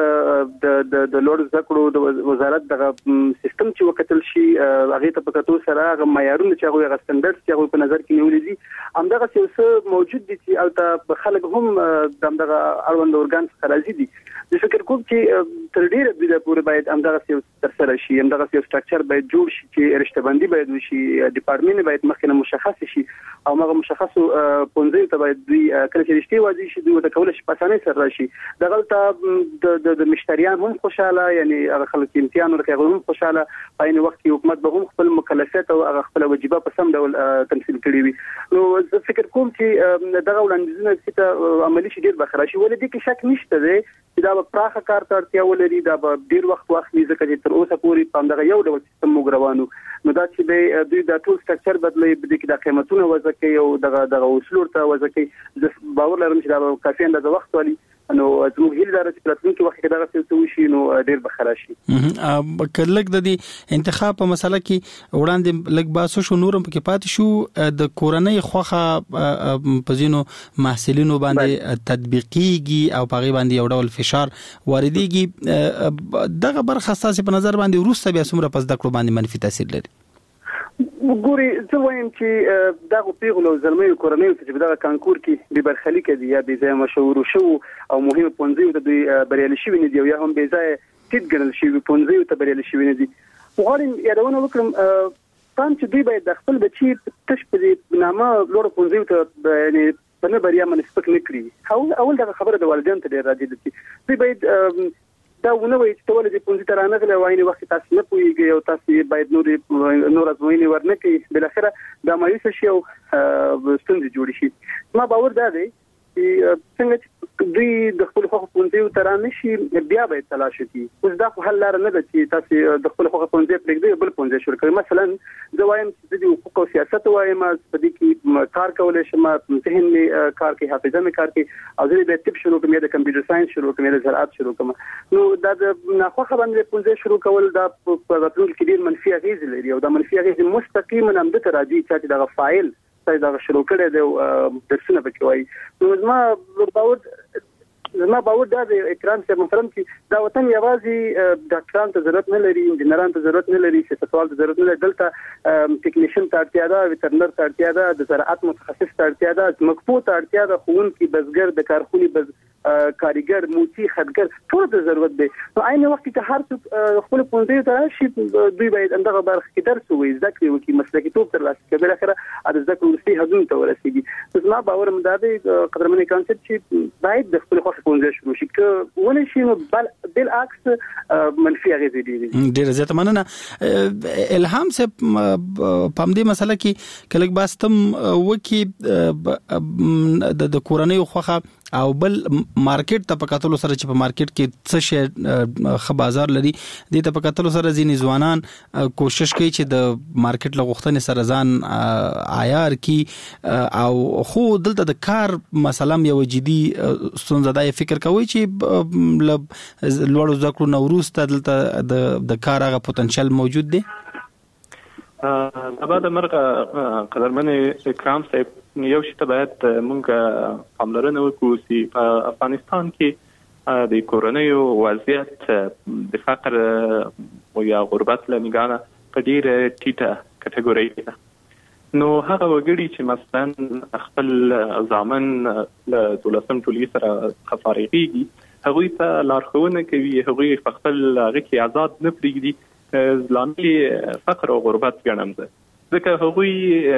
د لوړ زده کړو د وزارت دغه سیستم چې وکتل شي هغه ته په کتو سره هغه معیارونه چې هغه غستندرد چې هغه په نظر کې نیولې دي همدغه څه موجود دي چې او ته خلک هم دغه اړوند اورګان څخه راځي دي زه فکر کوم چې تر ډیره د پوره باید همدغه څه تر سره شي همدغه څه سټراکچر باید جوړ شي چې رشته بندي باید وشي ډپارټمنټ باید مخکنه مشخص شي او هغه مشخصو پونځي ته باید دوی کله چې رشتي واځي شي دوی ته کول شي پاسانه سره راشي دغه ته د مشتریان هم خوشاله یعنی هغه خلک امتحان ورکوي هم خوشاله په عین وخت کې حکومت به هم خپل مکلفیت او هغه خپل واجبات په سم ډول تمثيل کړي وي نو زه فکر کوم چې دغه وړاندیزونه چې عملی شي ډیر بخره شي ولې دې کې شک نشته دی چې دا پراخه کار ته اړتیا ولري دا به ډیر وخت واخلي ځکه چې تر اوسه پورې په دغه یو ډول سیستم موږ نو دا چې دوی دا ټول سټراکچر بدلوي د دې کې د قیمتونو وځکه او دغه اصول ته وځکه باور لرم چې دا کافي اندازه وخت ولي نو زموږ هیله ده چې راتلونکي وخت کې دا څه وشي نو ډیر بخره شي. کله د انتخاب په مسله کې وړاندې لګ باسو شو نورم پکې پات شو د کورنۍ خوخه په زینو محصلینو باندې تطبیقيږي او په غي باندې یو ډول فشار واردېږي دغه برخه اساسي په نظر باندې روسته بیا څومره پس د کړو باندې منفي تاثیر لري. ګوري زه وایم چې دغه پیغلو زلمې کورنۍ چې دغه کانکور کې به برخلیک دي یا به ځای مشهور شو او مهم پونځي ته دوی بریالي شي نه دی یا هم به ځای تید ګرل شي پونځي ته بریالي شي نه دي غواړم یادونه وکړم پام چې دوی باید د خپل بچي تش په نامه لوړ پونځي ته یعنی په نه بریا منسپک نه کړی اول دغه خبره د والدین ته ډیر راځي دوی باید دا ونه وایي چې ټول دې پونځي ترانه غلې وایي وخت تاسو نه پويږي او تاسو باید نور ازموینې ورنکې بل اخره دا مایوس شي او ستونزې جوړ شي ما باور دا دی چې چې څنګه دوی د خپل حقوق پونځي ترانه شي بیا به تلاش کوي. اوس دا خو حل لار نه ده چې تاسو د خپل حقوق پونځي پرېږدئ بل پونځي شروع کړئ. مثلا زه وایم چې د حقوق او سیاست وایم په دې کې کار کولای شم، ذهن می کار کوي، حافظه می کار کوي، او زه به طب شروع کوم، د کمپیوټر ساينس شروع کوم، د زراعت شروع کوم. نو دا د ناخوخه باندې پونځي شروع کول دا په راتلونکي کې ډېر منفي اغیز لري، او دا منفي اغیز مستقیما هم د تراجي چې دغه فایل دا شروع کړی دی درسونه پکې وایي. نو زما باور دا د اکرام صاحب محترم چې دا وطن یوازې ډاکټرانو ته ضرورت نه لري، انجینرانو ته ضرورت نه لري، سیاستوالو ته ضرورت نه لري، دلته ټیکنیشن ته اړتیا ده، ویټرنر ته اړتیا ده، د زراعت متخصص ته اړتیا ده، مکفو ته اړتیا ده، ښوونکي، بزګر، د کارخونې کاریګر، موچی، خدګر، ټول ته ضرورت دی. نو عین وخت کې هر څوک خپل پونځي ته راشي، دوی باید اندغه برخه کې درس ووایي، زده کړې وکړي، مسلکي توب ترلاسه کړي، بل اخره د زده کړو وروستي حدونو ته ورسېږي. زما باور هم دا دی قدرمن کانسپټ چې باید د خپل خوښې پونځي شروع شي، که ونې شي نو بالعکس منفي اغېزې ډېرې. ډېره زیاته مننه. الهام صاحب په همدې مسله کې کلک باستم وکي د کورنۍ خوخه او بل مارکیټ ته په کتلو سره چې په مارکیټ کې څه شی ښه بازار لري، دې ته په کتلو سره ځینې ځوانان کوشش کوي چې د مارکیټ له غوښتنې سره ځان عیار کی، او خو دلته د کار مثلا یو جدي ستونزه ده. فکر کوي چې لوړو زده کړو نه وروسته دلته د کار هغه پوتنشل موجود دی؟ بعد مرغه قدرمن اکرام صاحب یو شی ته باید مونږ پاملرنه وکړو چې په افغانستان کې د کورنیو وضعیت د فقر او یا غربت له نگاه په ډیره ټیټه کټګوري ده. نو هغه وګړي چې مثلا خپل ځامن له 12 ټولګي سره فارغيږي، هغوی ته لارښوونه کوي، هغوی په خپل هغه کې آزاد نه پرېږدي، لامل فقر او غربت ګڼم زه. ځکه هغوی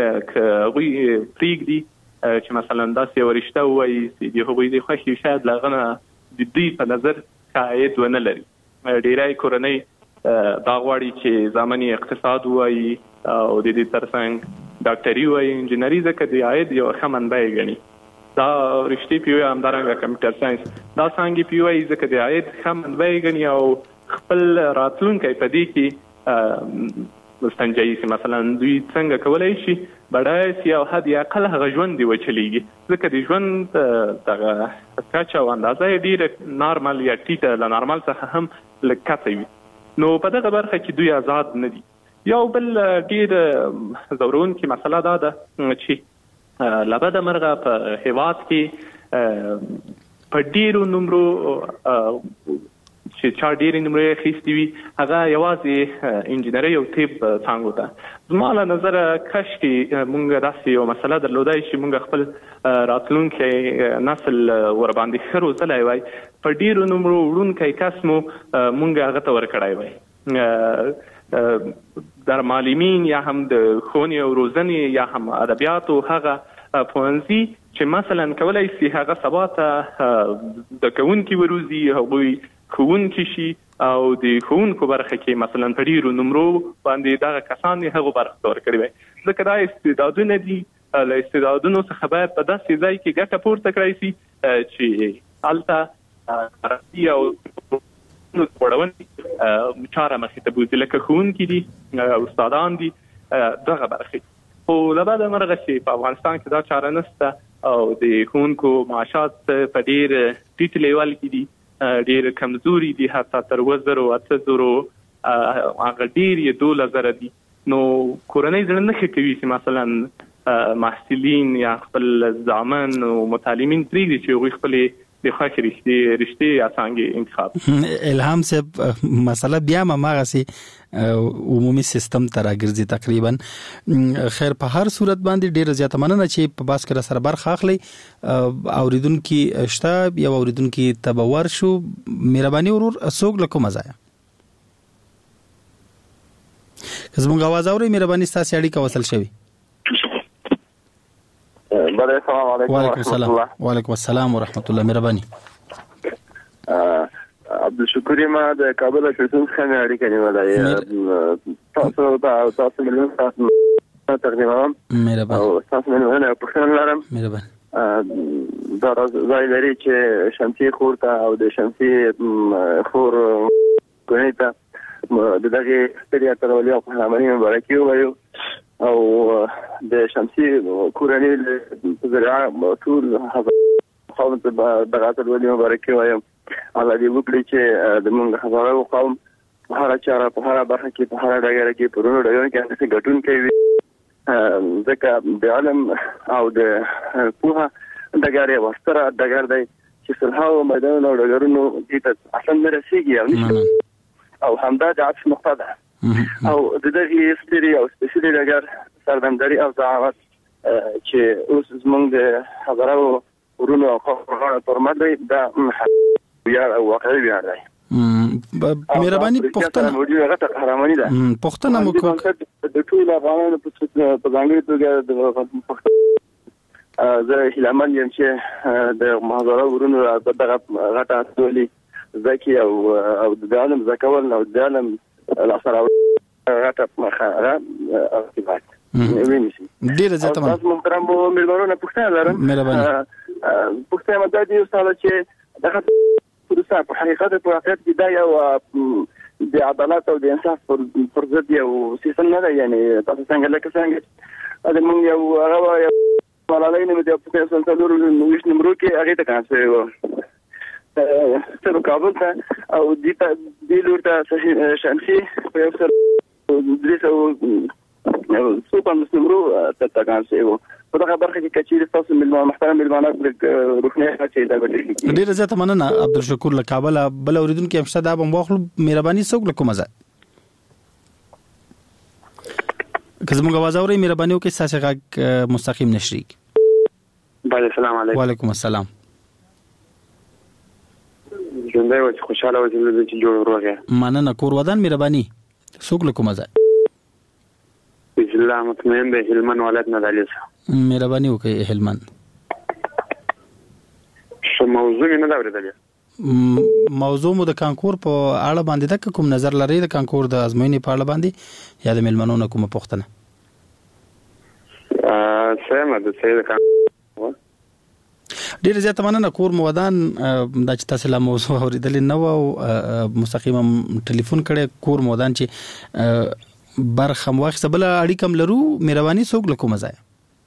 پرېږدي چې مثلا داسې یو رشته ووایي چې د هغوی د خوښې شاید له هغه نه د دوی په نظر عاید ونه لري. ډېری کورنۍ دا غواړي چې زامن یې اقتصاد ووایي او د دې ترڅنګ ډاکټري ووایي، انجینري، ځکه د عاید یو ښه منبع یې ګڼي. دا رشتې پې وایي، همدارنګه کمپیوټر ساینس، دا څانګې پې وایي ځکه د عاید ښه منبع یې ګڼي او خپل راتلونکی په دې کې مستنجي چې مثلا دوی څنګه کولای شي بډای سي او حد اقل هغه ژوند دی وچلیږي، ځکه د ژوند دغه کچه او اندازه ډیره نارمل یا ټیټه له نارمل څخه هم لکته وي. نو په دغه برخه کې دوی آزاد نه دي. یو بل ډیر زورونکې مسله دا ده چې لبد مرغه په هیواد کې په ډیرو نمرو چې چا ډېرې نمرې اخیستې وي هغه یوازې انجینري او طب څانګو ته. زما له نظره کاشکې موږ داسې یو مسله درلودای چې موږ خپل راتلونکی نسل ورباندې ښه روزلی وای، په ډېرو نمرو وړونکی کس مو موږ هغه ته ورکړی وای. در معلمین یا هم د ښوونې او روزنې یا هم ادبیاتو هغه پوهنځي چې مثلا کولی شي هغه سبا ته د کوونکي وروزي، هغوی ښوونکي شي او د ښوونکو برخه کې مثلا په ډېرو نمرو باندې دغه کسان یې هغو برخه ته ورکړي وای. ځکه دا استعدادونه دي، له استعدادونو څخه باید په داسې ځای کې ګټه پورته کړی شي چې هلته عربي او وړونې چاره مخې ته بوځي، لکه ښوونکي دي، استادان دي، دغه برخې. خو له بده مرغه چې په افغانستان کې دا چاره نشته او د ښوونکو معاشات په ډېر ټیټ لیول کې دي، ډېر کمزوري دي، حتی تر 7,000 هغه ډېر یې 12,000 دي. نو کورنۍ زړه نه ښه کوي چې مثلا محصلین یا خپل زامن او متعلمین پرېږدي چې هغوی خپلې د خوښې رشتې یا څانګې انتخاب. الهام صاحب مسله بیا هم هماغسې عمومي سیستم ته راګرځي تقریبا. خیر په هر صورت باندې ډېره زیاته مننه چې په بحث کې راسره برخه اخلئ. اوریدونکي شته، یو اوریدونکي ته به ورشو. مهرباني ورور څوک له کومه ځایه؟ که زموږ اواز اورئ مهرباني ستاسې اړیکه وصل شوي. السلام علیکم ورحمۃ اللہ. وعلیکم السلام ورحمۃ اللہ. مهرباني. عبدالشکور ما د کابل شتون څخه اړیکه نیولای. تاسو ملون تاسو تقریبا مهرباني. تاسو ملون په خیر لرم. مهرباني. دا ځای لري چې شمسي خور ته او د شمسي خور کوي ته د دغه ستړیا ترولې او قهرماني مبارکي وایو او د شمسي کورنۍ زراعه ټول قوم ته دغه ترولې مبارکي وایم. الله دې وکړي چې د موږ هزاره قوم په هر چاره په هر برخه کې په هر ډګر کې پرونو ډګر کې څه ګټون کوي ځکه د علم او د پوهه ډګر یې وستره ډګر دی چې صلح او میدان او ډګرونو دې ته اصلا نه رسیږي او همدا د عطف نقطه ده او د دغه ستري او سپیشلی ډګر سردمداري او تعاون چې اوس زمونږ د هزاره ورونو او خبرونه ترمنځ دا یا واقعي ویار دی. مهرباني پښتنه مو کوم د ټول افغانانو په ځانګړي توګه د زه هیلمن یم چې د هزاره ورونو دغه غټه ټولي ځکه او د عالم زکول او د عالم لاسره غټه مخاره ارتباط ډیره زیاته تاسو محترم ملګرو پښتنه لرم پښتنه مده دي استاد چې دغه پروسه په حقیقت په واقعیت کې دا یو د عدالت او د انصاف پر ضد یو سیستم نه دی. یعنی تاسو څنګه لکه څنګه د موږ یو هغه ملالۍ نه د په سلطنت نوښت نمبر کې هغه ته کانسه تر کابل ته او د لورته شمسي په یو سر دریسو سوپر مسلمرو ته کانسه په دغه برخه کې کچېر تاسو محترم ملمانات روحني چې دا وړي. ډیره زیاته مننه عبدالشکور له کابل بل اوریدونکو همشته دا بم واخلو مهرباني څوک له کومه ځای که زموږ आवाज اوري مهرباني وکړئ تاسو غږ مستقیم نشریک. بله السلام علیکم. وعلیکم السلام. ژوندۍ و چې خوشاله و چې جوړ وروغه مننه کور ودان مهرباني څوک له کومه ځای بسم الله مطمئن به هلمن ولادت ندالیس مهرباني وکړئ هلمن. شو موضوع نه دا ورته موضوع مو د کانکور په اړه باندې د کوم نظر لري د کانکور د ازموینې په اړه باندې یا د ملمنونو کومه پوښتنه سمه د سید کانکور ډیر زیاته مننه کور مودان د چې تاسو له موضوع اوریدل نه او مستقیما ټلیفون کړي کور مودان چې برخم واخصه بل اړیکم لرو مهرباني څوک له کومه ځای.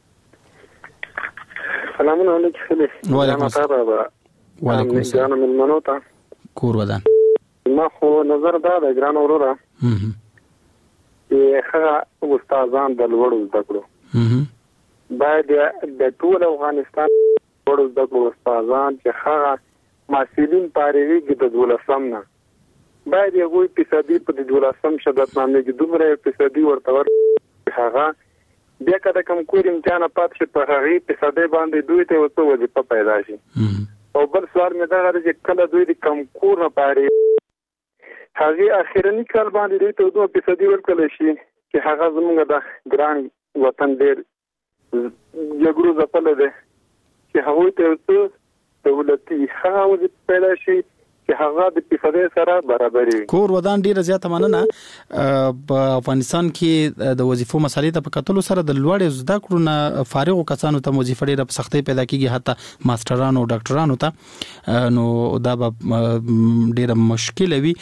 سلامونه علیکم. وعلیکم السلام. وعلیکم السلام. جان ملمنو ته کور ودان ما خو نظر دا د ګران اورورا چې هغه استادان د لوړو زده کړو باید د ټول افغانستان لوړو زده کړو استادان چې هغه مسؤلین پاروي کې د دولسم نه باید یو فیصدي په دولسم شهادتنامه کې دومره فیصدي ورته هغه بیا کله کوم کور امتحان پات شي په هغه فیصدي باندې دوی ته وڅو وظیفه پیدا شي او بل سوال مې دا غواړي چې کله دوی د کم کور نه پاره هغه اخیرنی کال باندې دوی ته 2% ورکړل شي چې هغه زموږ د ګران وطن ډېر یګرو ځپل دي چې هغه ته دولتي هغه پیدا شي چې هغه د پیفدې سره برابرې. کور ودان ډیره زیاته مننه. په افغانستان کې د وظیفو مسالې ته په کتلو سره د لوړ زده کړو نه فارغ کسانو ته وظیفه ډیره په سختۍ پیدا کیږي حتی ماسترانو او ډاکټرانو ته نو دا به ډیره مشکل وي.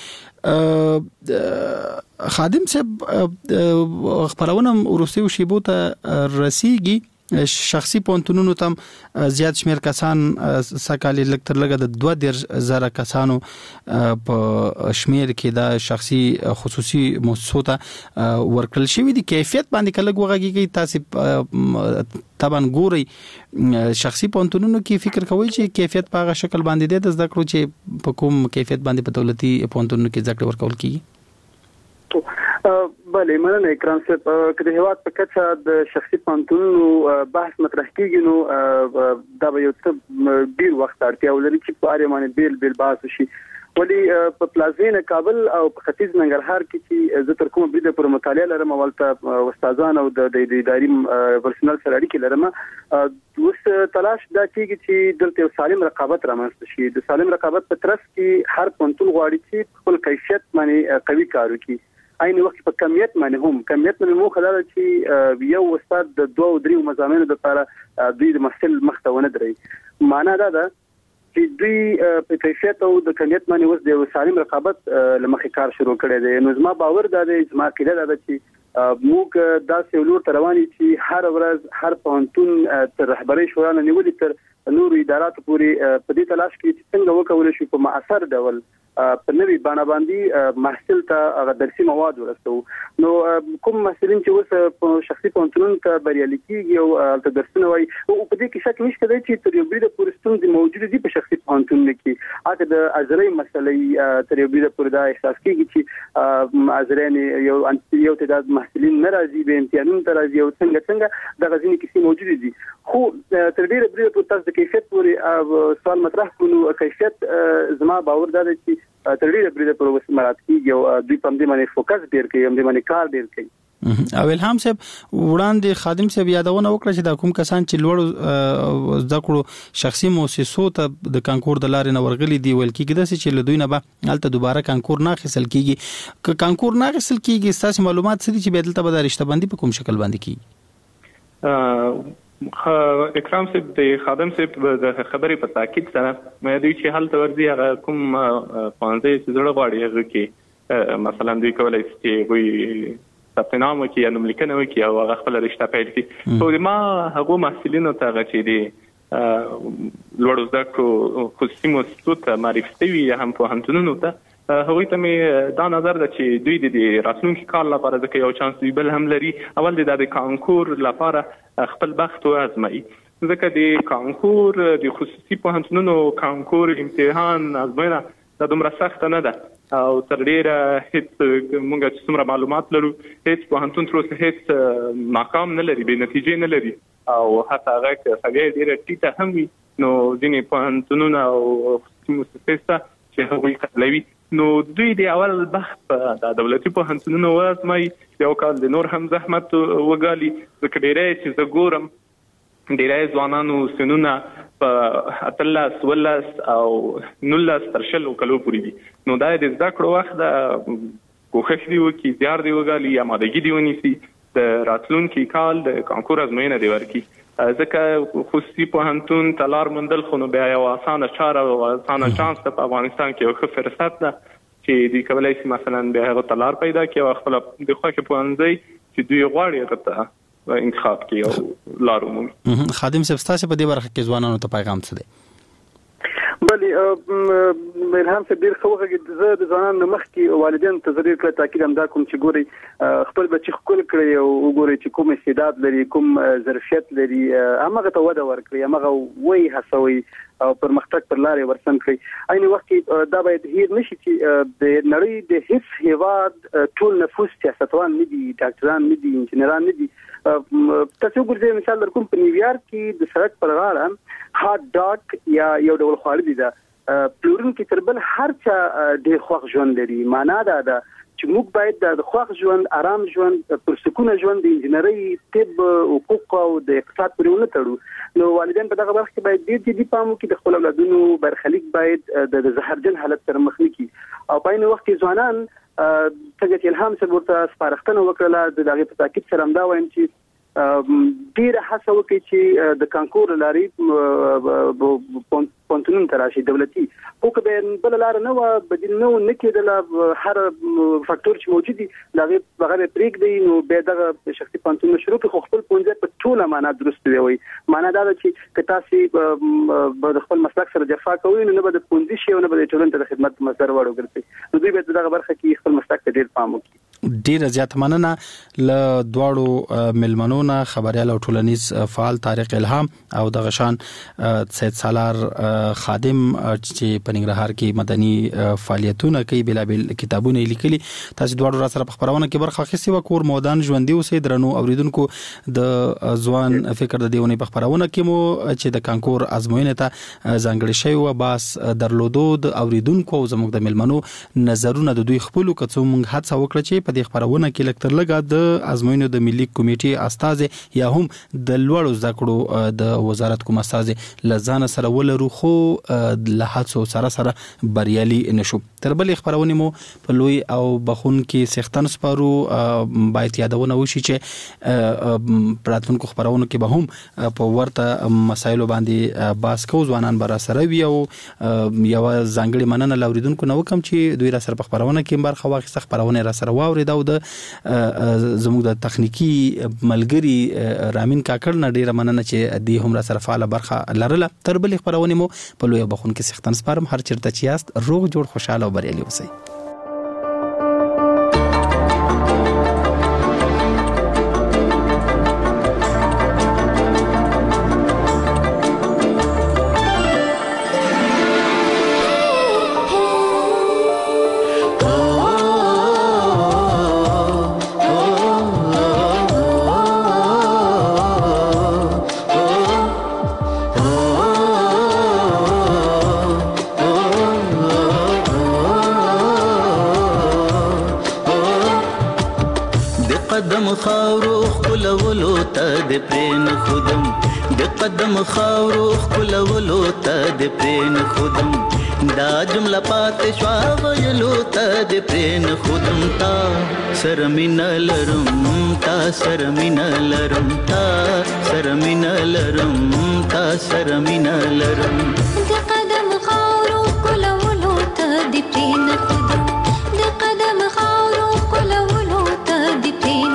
خادم صاحب خبرونه ورسېو شیبو ته رسیږي شخصي پونتونونو تم زیات شمیر کسان سکالي لکتر لګه د 2000 کسانو په شمیر کې دا شخصي خصوصي مؤسسو ته ورکل شوی دي. کیفیت باندې کله وګږي تاسو طبعا ګوري شخصي پونتونونو کې فکر کوي چې کیفیت په هغه شکل باندې د زده کړو چې په کوم کیفیت باندې په دولتي پونتونونو کې زده کړه ورکول کیږي. بله مننه اکرام صاحب که د هیواد په کچه د شخصي پوهنتونونو بحث مطرح کیږي نو دا به یو څه ډیر وخت اړتیا ولري چې په اړه باندې بیل بحث شي ولی په پلازمینه کابل او په ختیځ ننګرهار کې چې زه تر کومه بریده پر مطالعه لرم ولته استادان او د اداري پرسنل سره اړیکې لرم اوس تلاش دا کیږي چې دلته سالم رقابت رامنځته شي. د سالم رقابت په ترڅ کې هر پوهنتون غواړي چې خپل کیفیت باندې قوي کار وکړي عین وخت په کمیت باندې مو خدای چې یو استاد د 2-3 مضامینو لپاره دوی د محصل مختونه دري معنا دا ده چې دوی په کیفیت او د کمیت باندې اوس د سالم رقابت لمخې کار شروع کړي دي. نو زما باور دا دی زما کېده دا چې موږ داسې ولور ترواني چې هر ورځ هر پوهنتون تر رهبري شورا نه نیولې تر نور ادارات پورې په دې تلاش کې چې څنګه وکول شي په مؤثر ډول په نوې باندې باندې محصل ته درسي مواد ورسو. نو کوم محصلین چې اوس په شخصي پوهنتونونو ته بریالي کیږي او ته درسونه وایي او په دې کې شک نشته چې تر یو بریده پورې ستونزې موجوده دي په شخصي پوهنتونونو کې. اته د اجرای مسلې تر یو بریده پورې دا احساس کیږي چې اجرین یو تعداد محصلین ناراضي به امتحانونو ته راځي او څنګه د غزنی کې موجوده دي. خو تر ډیره بریده په تاسو د کیفیت پورې سوال مطرح کړو. کیفیت زما باور دا دی چې تر ډیره بریده پر وسه مراد کیږي او دوی په دې باندې فوکس ډیر کوي هم دې باندې کار ډیر کوي. او الهام صاحب وړاندې خادم صاحب یادونه وکړه چې دا کوم کسان چې لوړ زده کړو شخصي مؤسسو ته د کانکور د لارې نه ورغلي دي ویل کېږي چې له دوی نه به هلته دوباره کانکور نه اخیستل کیږي. که کانکور نه اخیستل کیږي ستاسو معلومات څه دي چې به دلته به د رشته بندي په کوم شکل باندې کیږي؟ اکرام صاحب د خادم صاحب د خبرې په تاکید سره مې دوی چې حالت ورځي هغه کوم پانځه چې زړه غواړي هغه کې مثلا دوی کولای شي چې وي ثبت نام وکړي یا نوم لیکنه وکړي او هغه خپل رشته پیل کړي. خو ما هغه محصلینو ته هغه چې دي لوړ زده کړو خصوصي مؤسسو ته معرفي شوي هم پوهنتونونو ته هغوی ته مې دا نظر ده چې دوی د راتلونکي کال لپاره ځکه یو چانس دوی بل هم لري اول د کانکور لپاره خپل بخت وازمایي. ځکه د کانکور د خصوصي پوهنتونونو کانکور امتحان ازموینه دا دومره سخته نه ده او تر ډیره هیڅ موږ چې څومره معلومات لرو هیڅ پوهنتون تر اوسه هیڅ ناکام نه لري بې نتیجې نه لري او حتی هغه سویه ډیره ټیټه هم وي نو ځینې پوهنتونونه او خصوصي مؤسسې چې هغوی قبلوي نو دوی د اول بخت د دولتي پوهنتونونو وازمایي یو کال د نور هم زحمت وګالي. ځکه ډیری چې زه ګورم ډیری ځوانانو سنونه په 18 او 19 تر 20 کلو پورې دي نو دا د زده کړو وخت د کوښښ دی وکړي زیار دی وګالي آمادګي دی ونیسي د راتلونکي کال د کانکور ازموینه دی ورکړي. ځکه خصوصي پوهنتون تلار مندل خو نو بیا یو اسانه چاره او اسانه چانس په افغانستان کې یو ښه فرصت ده چې دوی کولای شي مثلا بیا هغه تلار پیدا کړي او خپل د خوښه پوهنځي چې دوی غواړي هغه انتخاب کړي او لار ومومي. خادم صاحب ستاسو په دې برخه کې ځوانانو ته پیغام څه دی؟ بلی الهام صاحب ډیر ښه وغږېد. زه د ځوانانو مخ کې والدین ته ضروري کړه تاکید هم دا کوم چې ګوري خپل بچي ښکل کړي او وګوري چې کوم استعداد لري کوم ظرفیت لري همغه ته وده ورکړي همغه وایي هڅوي او پرمختګ پر لارې ورسم کړي. عین وخت کې دا باید هیر نشي چې د نړۍ د هیڅ هیواد ټول نفوس سیاستوان نه دي ډاکټران نه دي انجنیران نه دي. تاسو ګورئ مثال در کوم په نیویارک کې د سړک پر غاړه هات ډاګ یا یو ډول خواړه دي دا پلورونکي تر بل هر چا ډېر خوښ ژوند لري. معنا دا ده چې موږ باید د خوښ ژوند آرام ژوند پرسکونه ژوند د انجنیري طب حقوق او د اقتصاد پورې ونه تړو. نو والدین په دغه برخه کې باید ډېر جدي پام وکړي د خپل اولادونو برخلیک باید د زهرجن حالت سره مخ نه کړي او په عین وخت کې ځوانان څنګه چې الهام صاحب ورته سپارښتنه وکړه د هغې په تاکید سره همدا وایم چې ډیره هڅه وکړي چې د کانکور لارې پوهنتونونو ته راشي دولتي خو که به بله لاره نه وه بدیل نه کېدله هر فاکتور چې موجود دي د هغې هغه به پرېږدئ نو بیا دغه شخصي پوهنتونونه شروع کړي خو خپل پوهنځی په ټوله معنا درست وي. معنا دا ده چې که تاسې به د خپل مسلک سره جفا کوئ نو نه به د پوهنځي شي او نه به د ټولنې ته د خدمت مصدر وړ وګرځئ. نو دوی باید دغه برخه کې خپل مسلک ته ډېر پام وکړي. ډیره زیاته مننه له دواړو ملمنو خبريال او ټولنیز فعال طارق الهام او د غشان سید سالار خادم چې په ننګرهار کې مدني فعالیتونه کوي بلابل کتابونه لیکلي. تاسو دواړو را سره په خبرونه کې برخه اخیستې و کور مودان ژوندۍ اوسې درنو اوریدونکو د ځوان فکر د دیونه په خبرونه کې مو چې د کانکور ازموینې ته ځانګړي شوی و باس درلودو د اوریدونکو او زموږ د ملمنو نظرونه د دوی خپل کڅو موږ هڅه وکړه چې په دې خبرونه کې لکتر لګا د ازموینو د ملي کمیټې استاد یا هم د لوړو زده کړو د وزارت کوم استاد لزان سره ولرو خو له هڅو سره بریالي نشو. تر بل خبرونه مو په لوی او بخون کې سختن سپارو باید یادونه وشي چې پراتونکو خبرونه کې به هم په ورته مسایلو باندې باس کو ځوانان بر سره وی او یو ځانګړي مننه لوریدونکو نو کوم چې دوی را سره په خبرونه کې برخه واخیسته خبرونه را سره واوري دا د زموږ د تخنیکی ملګری رامین کاکړ نه ډیره مننه چې دی هم را سره فعال برخه لرله. تر بل خبرونه مو په لوی بخون کې سختن سپارم. هر چیرته چې یاست روغ جوړ خوشاله او بریالي اوسئ. خاورو خلولو ته د پرین خودم د قدم خاورو خلولو ته د پرین خودم دا جمله پات شوا ویلو ته د پرین خودم تا سرمین لرم تا سرمین لرم تا سرمین لرم تا سرمین لرم د قدم خاورو خلولو ته د پرین خودم د قدم خاورو خلولو ته د پرین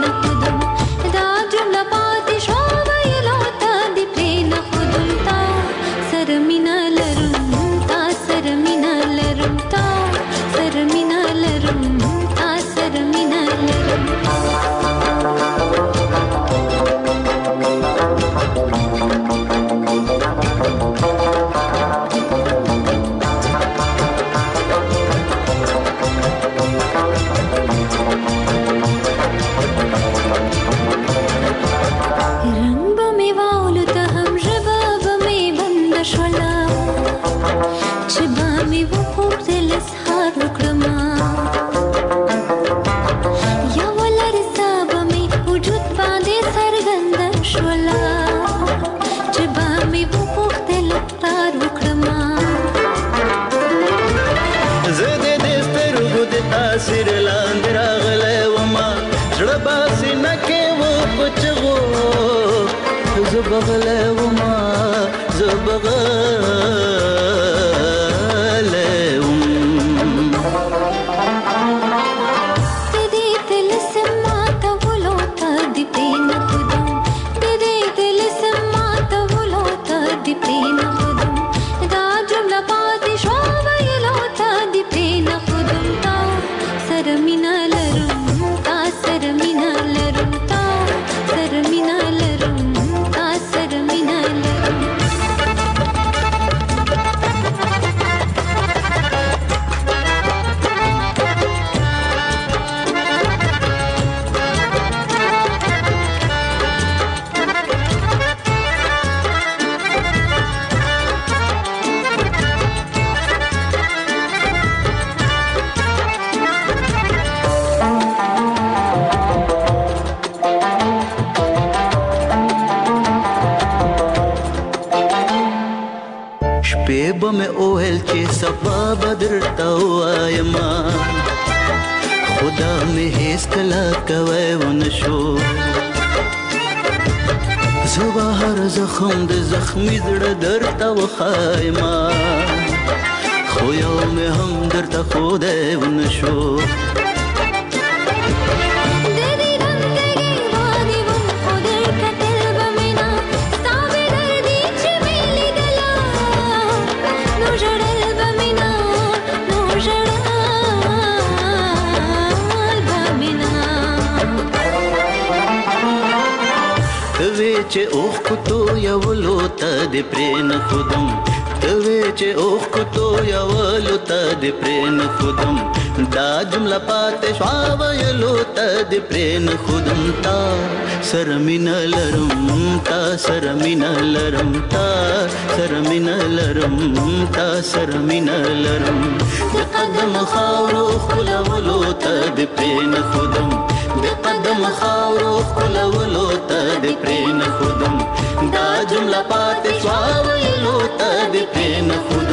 چې اوخ کو تو یو لو ته د پرین خودم دوی چې اوخ کوتو یولو ته د پرین خودم دا جمله پاتې شوا ویلو ته د پرین خودم تا سرمین لرم تا سرمین لرم تا سرمین لرم تا سرمین لرم د قدم خاورو خلولو ته د پرین خودم د قدم خاورو خلولو ته د پرین خودم دا جمله پاتې شوا ویلو ته د پرین خودم